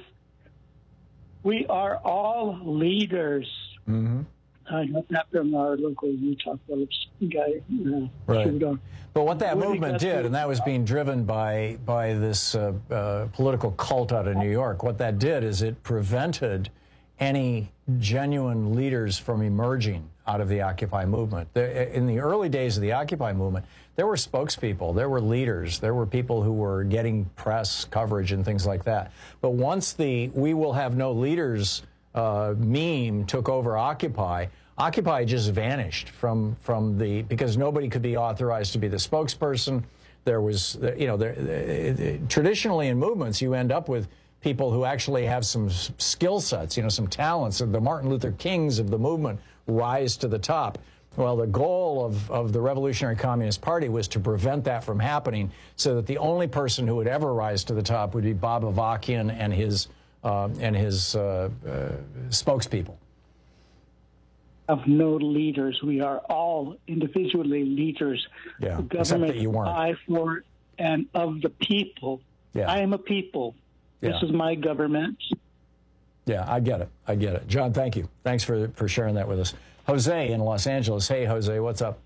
"We are all leaders." Mm-hmm. I got that from our local Utah Phillips guy. Uh, right. But what that What movement exactly- did, and that was being driven by by this uh, uh, political cult out of New York, what that did is it prevented any genuine leaders from emerging out of the Occupy movement. There, in the early days of the Occupy movement, there were spokespeople, there were leaders, there were people who were getting press coverage and things like that. But once the "we will have no leaders" uh, meme took over Occupy, Occupy just vanished from from the because nobody could be authorized to be the spokesperson. There was, you know, there, traditionally in movements you end up with people who actually have some skill sets, you know, some talents. The Martin Luther Kings of the movement rise to the top. Well, the goal of, of the Revolutionary Communist Party was to prevent that from happening, so that the only person who would ever rise to the top would be Bob Avakian and his uh, and his uh, uh, spokespeople. Of no leaders. We are all individually leaders. Yeah, the except government that you weren't. by, for, and of the people. Yeah. I am a people. This Yeah. is my government. Yeah, I get it. I get it. John, thank you. Thanks for, for sharing that with us. Jose in Los Angeles. Hey, Jose, what's up?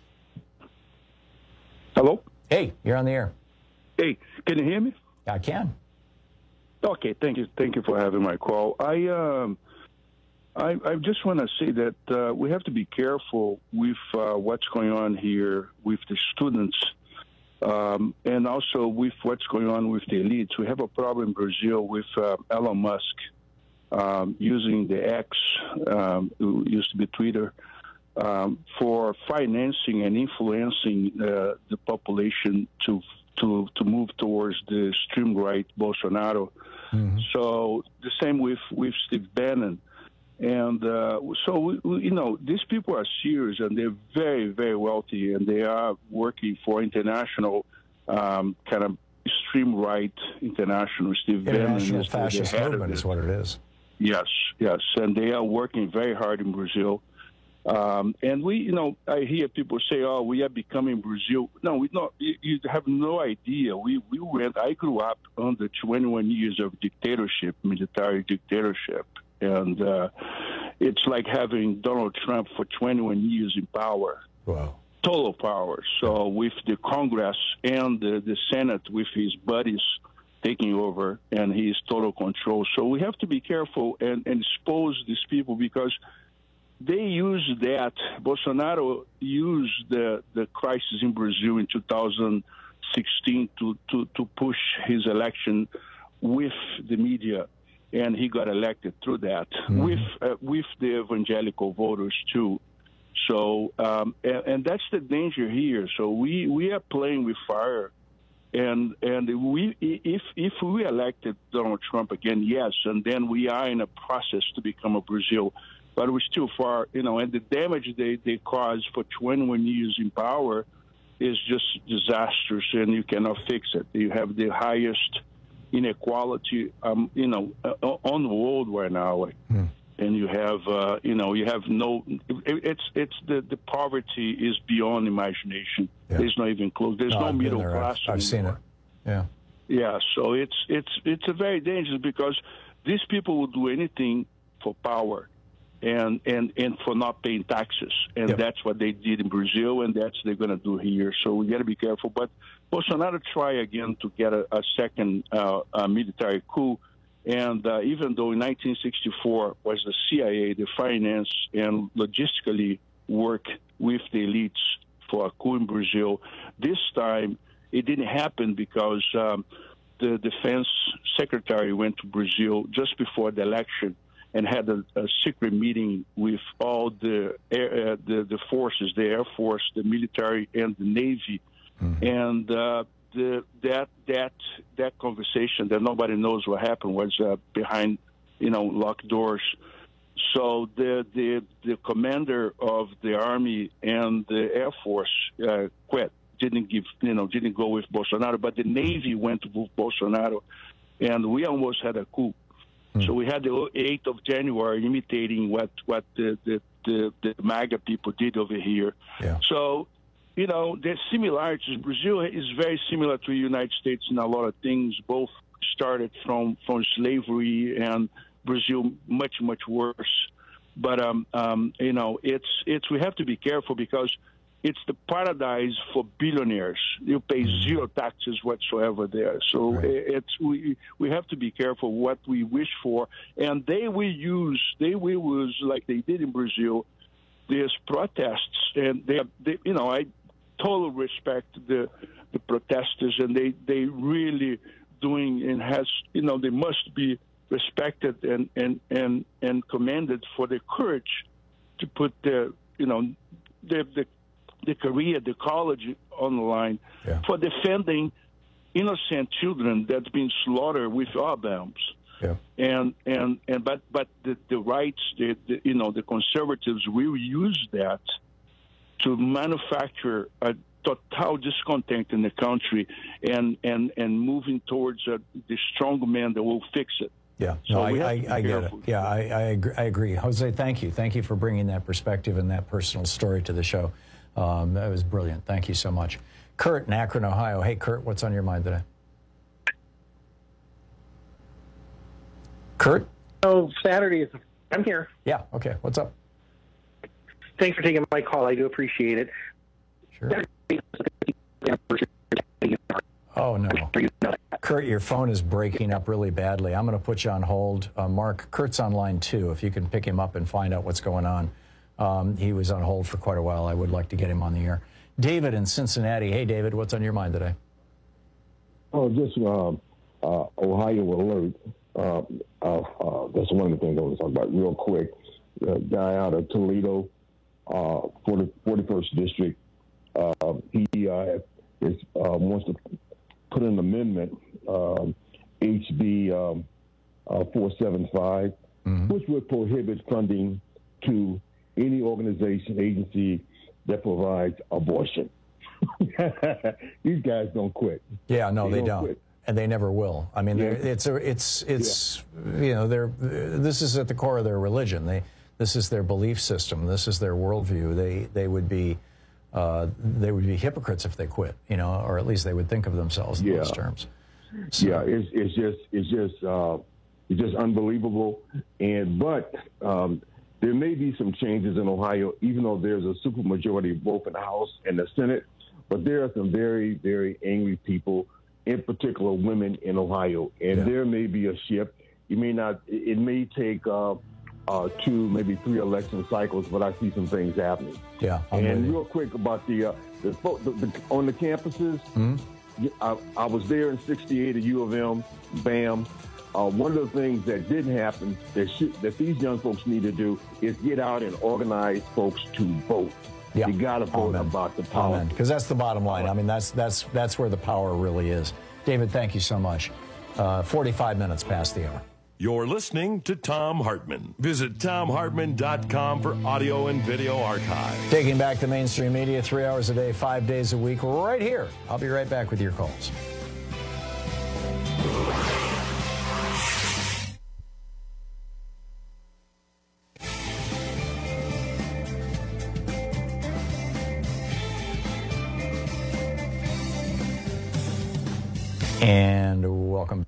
Hello? Hey, you're on the air. Hey, can you hear me? I can. Okay, thank you. Thank you for having my call. I um, I, I just want to say that uh, we have to be careful with uh, what's going on here with the students, um, and also with what's going on with the elites. We have a problem in Brazil with uh, Elon Musk um, using the X, um, who used to be Twitter, um, for financing and influencing uh, the population to to to move towards the extreme right Bolsonaro. Mm-hmm. So the same with with Steve Bannon. And uh, so, we, we, you know, these people are serious, and they're very, very wealthy, and they are working for international um, kind of extreme right international. Steve Bannon International is the fascist head of movement it. is what it is. Yes, yes, and they are working very hard in Brazil. Um, and we, you know, I hear people say, "Oh, we are becoming Brazil." No, we not. You, you have no idea. We we went. I grew up under twenty-one years of dictatorship, military dictatorship. And uh, it's like having Donald Trump for twenty-one years in power. Wow. Total power. So with the Congress and the, the Senate, with his buddies, taking over, and he is total control. So we have to be careful and, and expose these people because they use that. Bolsonaro used the, the crisis in Brazil in two thousand sixteen to, to, to push his election with the media, and he got elected through that, mm-hmm. with uh, with the evangelical voters too. So, um, and, and that's the danger here. So we, we are playing with fire. And and we if if we elected Donald Trump again, yes, and then we are in a process to become a Brazil, but we're still far, you know. And the damage they they caused for twenty-one years in power is just disastrous, and you cannot fix it. You have the highest inequality, um, you know, uh, on the world right now. Hmm. And you have, uh, you know, you have no. It, it's it's the, the poverty is beyond imagination. Yeah. There's not even close. There's no, no middle there. class. I've, I've seen it. Yeah. Yeah. So it's it's it's a very dangerous because these people will do anything for power, and and, and for not paying taxes, and yep. that's what they did in Brazil, and that's what they're going to do here. So we got to be careful. But Bolsonaro try again to get a, a second uh, a military coup. And uh, even though in nineteen sixty-four was the C I A, the finance and logistically work with the elites for a coup in Brazil, this time it didn't happen because um, the defense secretary went to Brazil just before the election and had a, a secret meeting with all the, air, uh, the the forces, the Air Force, the military, and the Navy. Mm-hmm. And uh, The, that that that conversation that nobody knows what happened was uh, behind, you know, locked doors. So the the the commander of the army and the Air Force uh, quit. Didn't give you know didn't go with Bolsonaro, but the Navy went with Bolsonaro, and we almost had a coup. Mm. So we had the eighth of January imitating what what the the, the, the MAGA people did over here. Yeah. So. You know, there's similarities. Brazil is very similar to the United States in a lot of things. Both started from, from slavery, and Brazil much, much worse. But, um, um, you know, it's it's we have to be careful because it's the paradise for billionaires. You pay zero taxes whatsoever there. So right. it's we we have to be careful what we wish for. And they will use, they will use, like they did in Brazil, there's protests. And, they, they you know, I... total respect the the protesters, and they they really doing and has you know they must be respected and and and and commended for their courage to put their you know their the the career, the college on the line yeah. for defending innocent children that's been slaughtered with R bombs. Yeah. And and and but but the the rights, the, the you know the conservatives will use that to manufacture a total discontent in the country and, and, and moving towards a, the strong man that will fix it. Yeah, so no, I, I, I get it. Yeah, I, I, agree, I agree. Jose, thank you. Thank you for bringing that perspective and that personal story to the show. Um, that was brilliant. Thank you so much. Kurt in Akron, Ohio. Hey, Kurt, what's on your mind today? Kurt? Oh, Saturday is... I'm here. Yeah, okay. What's up? Thanks for taking my call. I do appreciate it. Sure. Oh, no. Kurt, your phone is breaking up really badly. I'm going to put you on hold. Uh, Mark, Kurt's on line two. If you can pick him up and find out what's going on. Um, he was on hold for quite a while. I would like to get him on the air. David in Cincinnati. Hey, David, what's on your mind today? Oh, just uh, uh, Ohio alert. Uh, uh, uh, that's one of the things I want to talk about real quick. The guy out of Toledo, uh, forty-first District, uh, he uh, is, uh, wants to put an amendment, um, H B um, uh, four seventy-five, mm-hmm. which would prohibit funding to any organization, agency that provides abortion. These guys don't quit. Yeah, no, they, they don't. don't. Quit. And they never will. I mean, yeah. it's a, it's it's yeah. you know, they're this is at the core of their religion. They this is their belief system. This is their worldview. They they would be uh, they would be hypocrites if they quit. You know, or at least they would think of themselves in yeah. those terms. So, yeah, it's it's just it's just uh, it's just unbelievable. And but um, there may be some changes in Ohio, even though there's a supermajority both in the House and the Senate. But there are some very very angry people. in particular women in Ohio. And Yeah. there may be a shift. You may not, it may take uh, uh, two, maybe three election cycles, but I see some things happening. Yeah. I'm with And you. real quick about the, uh, the, the, the on the campuses, Mhm. I, I was there in sixty-eight at U of M, BAM. Uh, one of the things that didn't happen that, should, that these young folks need to do is get out and organize folks to vote. Yeah. You got to vote Amen. about the power. Because that's the bottom line. I mean, that's that's that's where the power really is. David, thank you so much. Uh, forty-five minutes past the hour. You're listening to Thom Hartmann. Visit Thom Hartmann dot com for audio and video archive. Taking back the mainstream media three hours a day, five days a week, right here. I'll be right back with your calls. And welcome.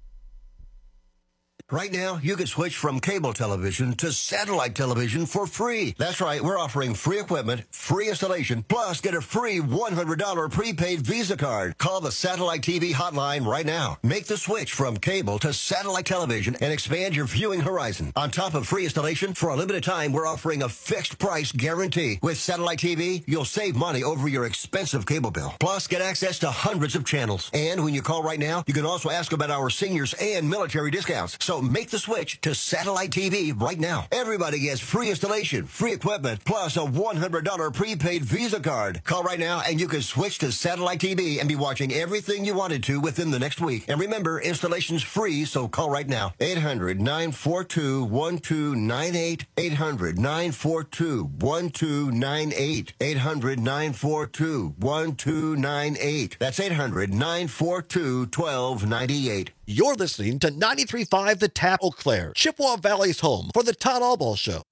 Right now, you can switch from cable television to satellite television for free. That's right, we're offering free equipment, free installation, plus get a free one hundred dollars prepaid Visa card. Call the Satellite T V hotline right now. Make the switch from cable to satellite television and expand your viewing horizon. On top of free installation, for a limited time, we're offering a fixed price guarantee. With Satellite T V, you'll save money over your expensive cable bill. Plus, get access to hundreds of channels. And when you call right now, you can also ask about our seniors and military discounts. So make the switch to Satellite T V right now. Everybody gets free installation, free equipment, plus a one hundred dollars prepaid Visa card. Call right now and you can switch to Satellite T V and be watching everything you wanted to within the next week. And remember, installation's free, so call right now. eight hundred, nine four two, one two nine eight. eight hundred, nine four two, one two nine eight. eight hundred, nine four two, one two nine eight. That's eight hundred, nine four two, one two nine eight. You're listening to ninety-three point five The Tap, Eau Claire, Chippewa Valley's home for the Todd Albaugh Show.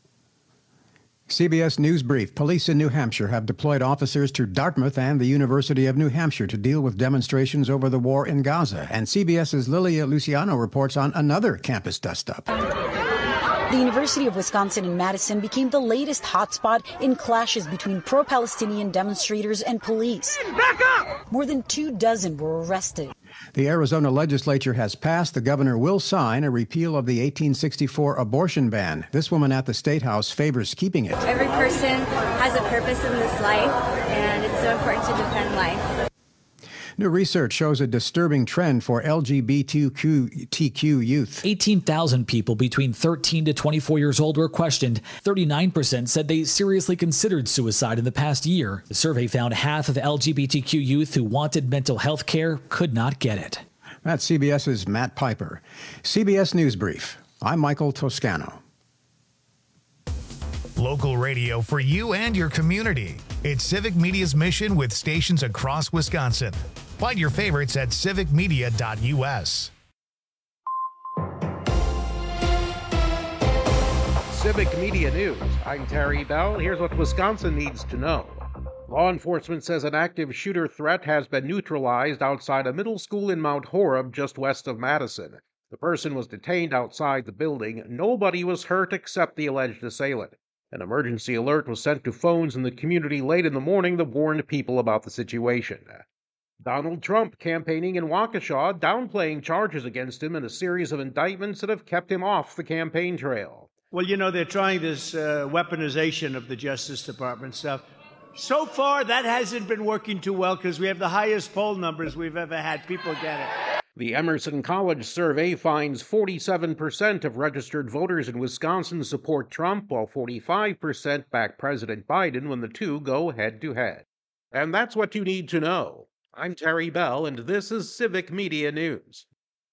C B S News Brief. Police in New Hampshire have deployed officers to Dartmouth and the University of New Hampshire to deal with demonstrations over the war in Gaza. And CBS's Lilia Luciano reports on another campus dust-up. The University of Wisconsin in Madison became the latest hotspot in clashes between pro-Palestinian demonstrators and police. Back up! More than two dozen were arrested. The Arizona legislature has passed. The governor will sign a repeal of the eighteen sixty-four abortion ban. This woman at the State House favors keeping it. Every person has a purpose in this life, and it's so important to defend life. New research shows a disturbing trend for L G B T Q youth. eighteen thousand people between thirteen to twenty-four years old were questioned. thirty-nine percent said they seriously considered suicide in the past year. The survey found half of L G B T Q youth who wanted mental health care could not get it. That's CBS's Matt Piper. C B S News Brief. I'm Michael Toscano. Local radio for you and your community. It's Civic Media's mission with stations across Wisconsin. Find your favorites at civic media dot U S. Civic Media News. I'm Terry Bell. Here's what Wisconsin needs to know. Law enforcement says an active shooter threat has been neutralized outside a middle school in Mount Horeb, just west of Madison. The person was detained outside the building. Nobody was hurt except the alleged assailant. An emergency alert was sent to phones in the community late in the morning that warned people about the situation. Donald Trump campaigning in Waukesha, downplaying charges against him in a series of indictments that have kept him off the campaign trail. Well, you know, they're trying this uh, weaponization of the Justice Department stuff. So far, that hasn't been working too well because we have the highest poll numbers we've ever had. People get it. The Emerson College survey finds forty-seven percent of registered voters in Wisconsin support Trump, while forty-five percent back President Biden when the two go head-to-head. And that's what you need to know. I'm Terry Bell, and this is Civic Media News.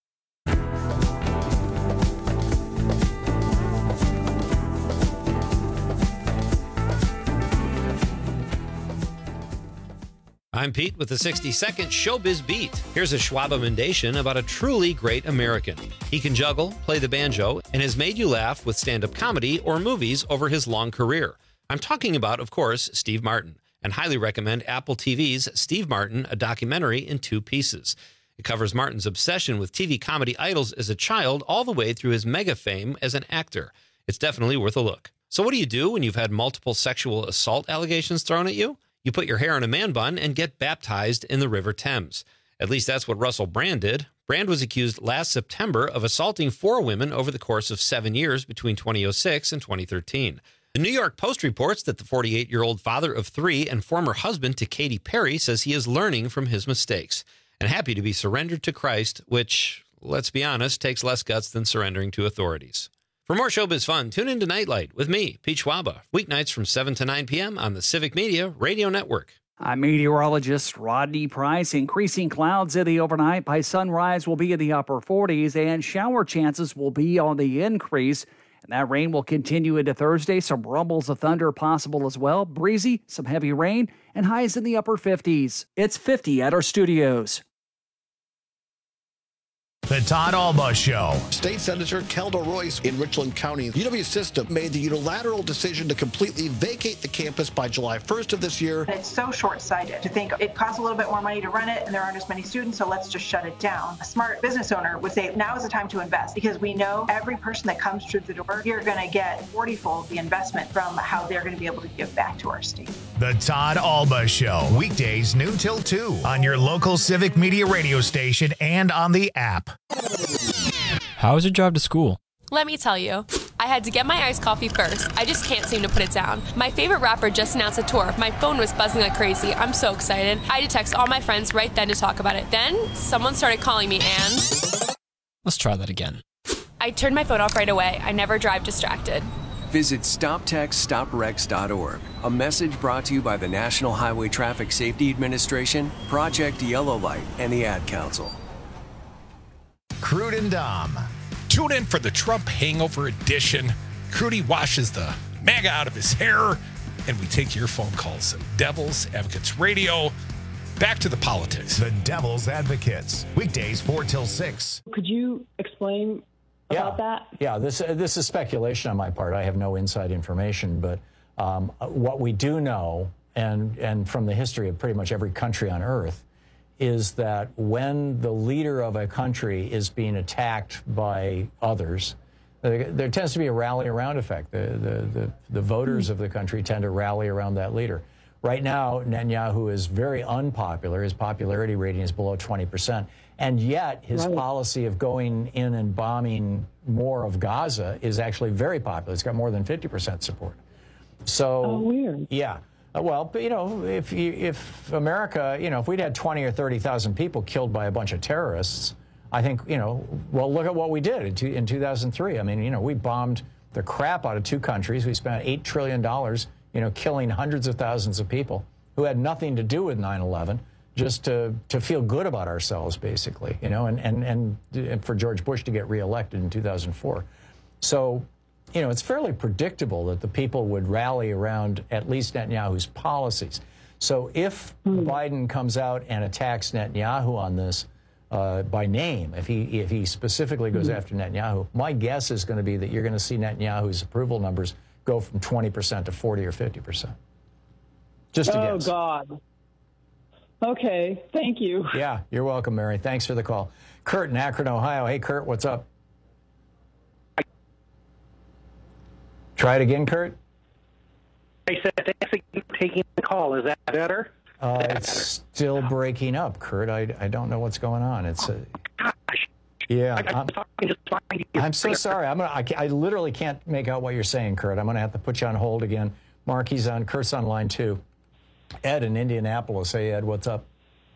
I'm Pete with the sixty second Showbiz Beat. Here's a Schwab commendation about a truly great American. He can juggle, play the banjo, and has made you laugh with stand-up comedy or movies over his long career. I'm talking about, of course, Steve Martin, and highly recommend Apple T V's Steve Martin, a documentary in two pieces. It covers Martin's obsession with T V comedy idols as a child all the way through his mega fame as an actor. It's definitely worth a look. So what do you do when you've had multiple sexual assault allegations thrown at you? You put your hair in a man bun and get baptized in the River Thames. At least that's what Russell Brand did. Brand was accused last September of assaulting four women over the course of seven years between twenty oh six and twenty thirteen. The New York Post reports that the forty-eight-year-old father of three and former husband to Katy Perry says he is learning from his mistakes and happy to be surrendered to Christ, which, let's be honest, takes less guts than surrendering to authorities. For more showbiz fun, tune in to Nightlight with me, Pete Schwaba, weeknights from seven to nine p.m. on the Civic Media Radio Network. I'm meteorologist Rodney Price. Increasing clouds in the overnight. By sunrise will be in the upper forties, and shower chances will be on the increase. And that rain will continue into Thursday. Some rumbles of thunder possible as well. Breezy, some heavy rain, and highs in the upper fifties. It's fifty at our studios. The Todd Alba Show. State Senator Kelda Royce in Richland County. U W System made the unilateral decision to completely vacate the campus by July first of this year. It's so short-sighted to think it costs a little bit more money to run it and there aren't as many students, so let's just shut it down. A smart business owner would say now is the time to invest because we know every person that comes through the door, you're going to get forty-fold the investment from how they're going to be able to give back to our state. The Todd Alba Show. Weekdays noon till two on your local Civic Media radio station and on the app. How was your drive to school? Let me tell you. I had to get my iced coffee first. I just can't seem to put it down. My favorite rapper just announced a tour. My phone was buzzing like crazy. I'm so excited. I had to text all my friends right then to talk about it. Then, someone started calling me and... Let's try that again. I turned my phone off right away. I never drive distracted. Visit stop text stop wrecks dot org. A message brought to you by the National Highway Traffic Safety Administration, Project Yellow Light, and the Ad Council. Crude and Dom. Tune in for the Trump Hangover Edition. Crudy washes the MAGA out of his hair, and we take your phone calls. Devil's Advocates Radio. Back to the politics. The Devil's Advocates. Weekdays four till six. Could you explain about yeah. that? Yeah, this, uh, this is speculation on my part. I have no inside information, but um, what we do know, and, and from the history of pretty much every country on earth, is that when the leader of a country is being attacked by others, there, there tends to be a rally around effect. The, the, the, the voters of the country tend to rally around that leader. Right now, Netanyahu is very unpopular. His popularity rating is below twenty percent. And yet, his right. policy of going in and bombing more of Gaza is actually very popular. It's got more than fifty percent support. So, oh, weird. Yeah. Well, you know, if you, if America, you know, if we'd had twenty or thirty thousand people killed by a bunch of terrorists, I think, you know, well, look at what we did in, two, in two thousand three. I mean, you know, we bombed the crap out of two countries. We spent eight trillion dollars, you know, killing hundreds of thousands of people who had nothing to do with nine eleven, just to, to feel good about ourselves, basically, you know, and, and, and, and for George Bush to get reelected in two thousand four. So, you know, it's fairly predictable that the people would rally around at least Netanyahu's policies. So if mm. Biden comes out and attacks Netanyahu on this uh, by name, if he if he specifically goes mm. after Netanyahu, my guess is going to be that you're going to see Netanyahu's approval numbers go from twenty percent to forty or fifty percent. Just a oh, guess. Oh, God. Okay, thank you. Yeah, you're welcome, Mary. Thanks for the call. Kurt in Akron, Ohio. Hey, Kurt, what's up? Try it again, Kurt. I said thanks for taking the call. Is that better? Uh, it's still breaking up, Kurt. I, I don't know what's going on. It's a, yeah. I'm, I'm so sorry. I'm gonna. I, I literally can't make out what you're saying, Kurt. I'm going to have to put you on hold again. Marky's on. Kurt's on line two. Ed in Indianapolis. Hey, Ed, what's up?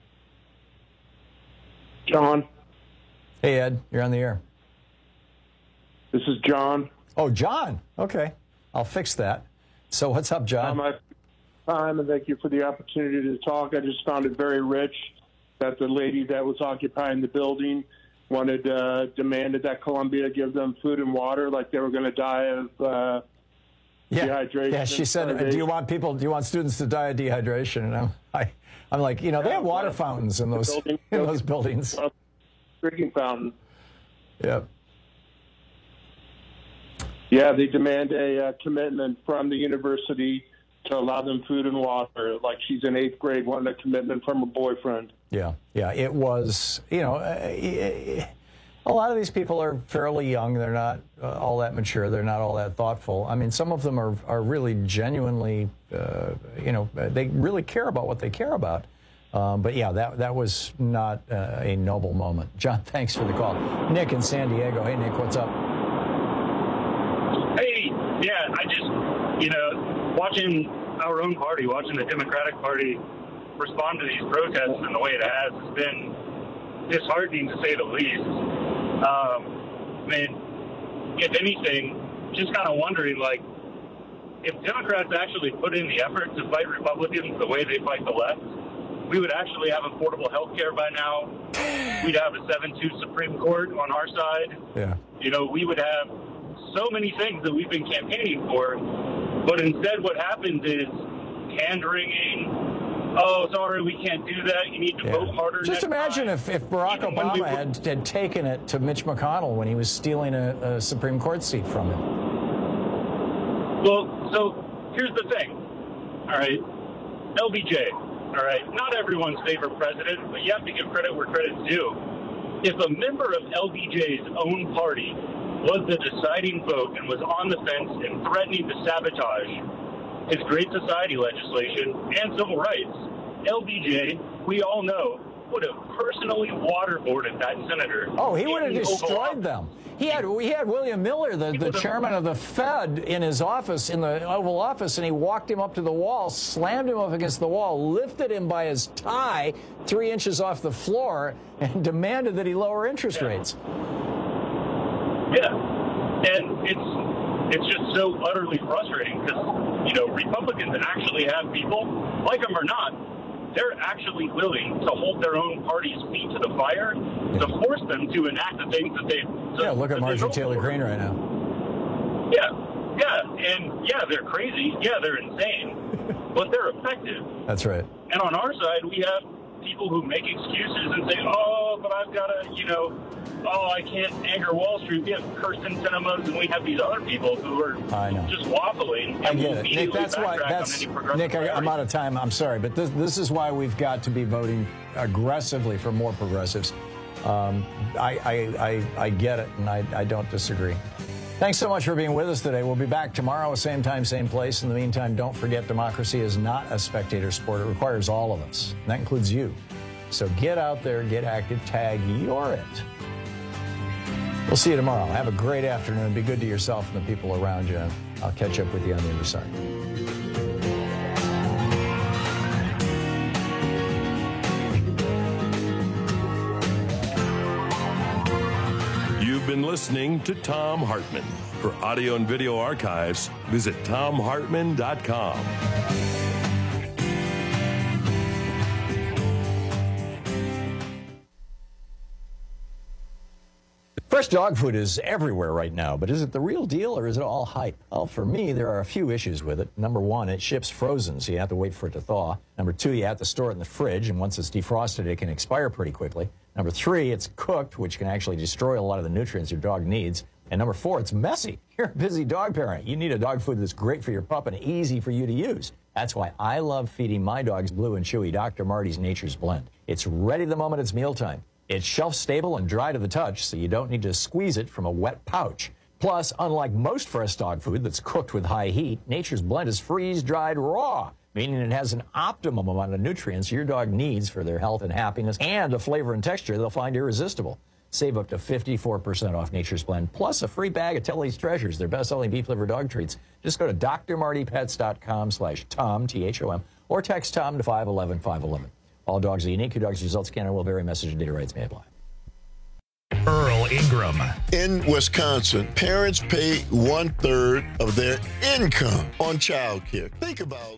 John. Hey, Ed, you're on the air. This is John. Oh, John. Okay. I'll fix that. So what's up, John? Um, time, and thank you for the opportunity to talk. I just found it very rich that the lady that was occupying the building wanted, uh, demanded that Columbia give them food and water like they were going to die of uh, yeah. dehydration. Yeah, she said, do you want people, do you want students to die of dehydration? And I'm, I, I'm like, you know, they have water fountains in those, building, in those buildings. Drinking fountain. Yep. Yeah, they demand a uh, commitment from the university to allow them food and water, like she's in eighth grade wanting a commitment from her boyfriend. Yeah, yeah, it was, you know, uh, a lot of these people are fairly young. They're not uh, all that mature. They're not all that thoughtful. I mean, some of them are, are really genuinely, uh, you know, they really care about what they care about. Um, but yeah, that that was not uh, a noble moment. John, thanks for the call. Nick in San Diego. Hey, Nick, what's up? Hey, yeah, I just, you know, watching our own party, watching the Democratic Party respond to these protests in the way it has, has been disheartening to say the least. Um, I mean, if anything, just kind of wondering, like, if Democrats actually put in the effort to fight Republicans the way they fight the left, we would actually have affordable health care by now. We'd have a seven two Supreme Court on our side. Yeah. You know, we would have so many things that we've been campaigning for. But instead what happens is hand-wringing, oh, sorry, we can't do that. You need to Yeah. vote harder. Just imagine if, if Barack Even when we Obama were- had, had taken it to Mitch McConnell when he was stealing a, a Supreme Court seat from him. Well, so here's the thing. All right. L B J. All right. Not everyone's favorite president, but you have to give credit where credit's due. If a member of L B J's own party was the deciding vote and was on the fence and threatening to sabotage his Great Society legislation and civil rights, L B J, we all know, would have personally waterboarded that senator. Oh, he would have in the Oval destroyed Office. them. He had we had William Miller, the, the chairman of the Fed, in his office, in the Oval Office, and he walked him up to the wall, slammed him up against the wall, lifted him by his tie three inches off the floor, and demanded that he lower interest Yeah. rates. Yeah, and it's it's just so utterly frustrating because, you know, Republicans actually have people, like them or not, they're actually willing to hold their own party's feet to the fire to force them to enact the things that they. Yeah, look that at they Marjorie vote Taylor for. Greene right now. Yeah, yeah, and yeah, they're crazy. Yeah, they're insane, but they're effective. That's right. And on our side, we have people who make excuses and say, oh, but I've got to, you know, oh, I can't anger Wall Street. We have Kirsten Cinemas and we have these other people who are I know. just waffling. And I will get it, Nick. immediately That's why. backtrack That's on any progressive Nick. I, I'm priorities. out of time. I'm sorry, but this this is why we've got to be voting aggressively for more progressives. Um, I, I I I get it, and I I don't disagree. Thanks so much for being with us today. We'll be back tomorrow, same time, same place. In the meantime, don't forget, democracy is not a spectator sport. It requires all of us, and that includes you. So get out there, get active, tag, you're it. We'll see you tomorrow. Have a great afternoon. Be good to yourself and the people around you. I'll catch up with you on the other side. You've been listening to Thom Hartmann. For audio and video archives, visit thom hartmann dot com. Fresh dog food is everywhere right now, but is it the real deal or is it all hype? Well, for me, there are a few issues with it. Number one, it ships frozen, so you have to wait for it to thaw. Number two, you have to store it in the fridge, and once it's defrosted, it can expire pretty quickly. Number three, it's cooked, which can actually destroy a lot of the nutrients your dog needs. And number four, it's messy. You're a busy dog parent. You need a dog food that's great for your pup and easy for you to use. That's why I love feeding my dogs Blue and Chewy Doctor Marty's Nature's Blend. It's ready the moment it's mealtime. It's shelf-stable and dry to the touch, so you don't need to squeeze it from a wet pouch. Plus, unlike most fresh dog food that's cooked with high heat, Nature's Blend is freeze-dried raw, meaning it has an optimum amount of nutrients your dog needs for their health and happiness, and a flavor and texture they'll find irresistible. Save up to fifty-four percent off Nature's Blend, plus a free bag of Tilly's Treasures, their best-selling beef liver dog treats. Just go to d r marty pets dot com slash Tom, T H O M, or text Tom to five one one, five one one. All dogs are unique. Your dog's results can and will vary. Message and data rights may apply. Earl Ingram. In Wisconsin, parents pay one-third of their income on child care. Think about...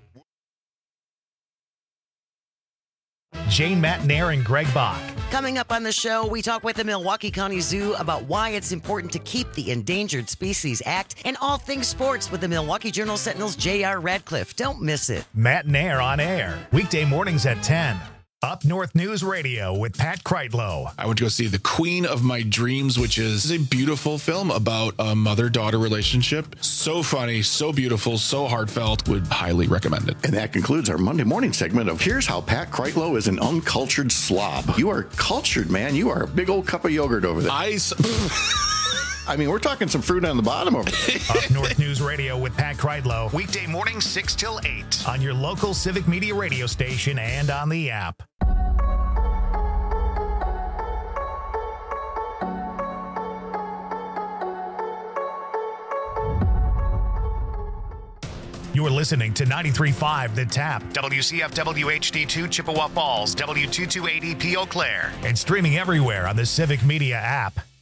Jane Matnair and Greg Bach. Coming up on the show, we talk with the Milwaukee County Zoo about why it's important to keep the Endangered Species Act and all things sports with the Milwaukee Journal Sentinel's J R Radcliffe. Don't miss it. Matnair on air. Weekday mornings at ten. Up North News Radio with Pat Kreitlow. I went to go see The Queen of My Dreams, which is a beautiful film about a mother-daughter relationship. So funny, so beautiful, so heartfelt. Would highly recommend it. And that concludes our Monday morning segment of Here's How Pat Kreitlow is an Uncultured Slob. You are cultured, man. You are a big old cup of yogurt over there. I... I mean, we're talking some fruit on the bottom over there. Up North News Radio with Pat Kreitlow. Weekday mornings six till eight on your local Civic Media radio station and on the app. You're listening to ninety-three point five The Tap, W C F W H D two Chippewa Falls, W two two eight E P Eau Claire, and streaming everywhere on the Civic Media app.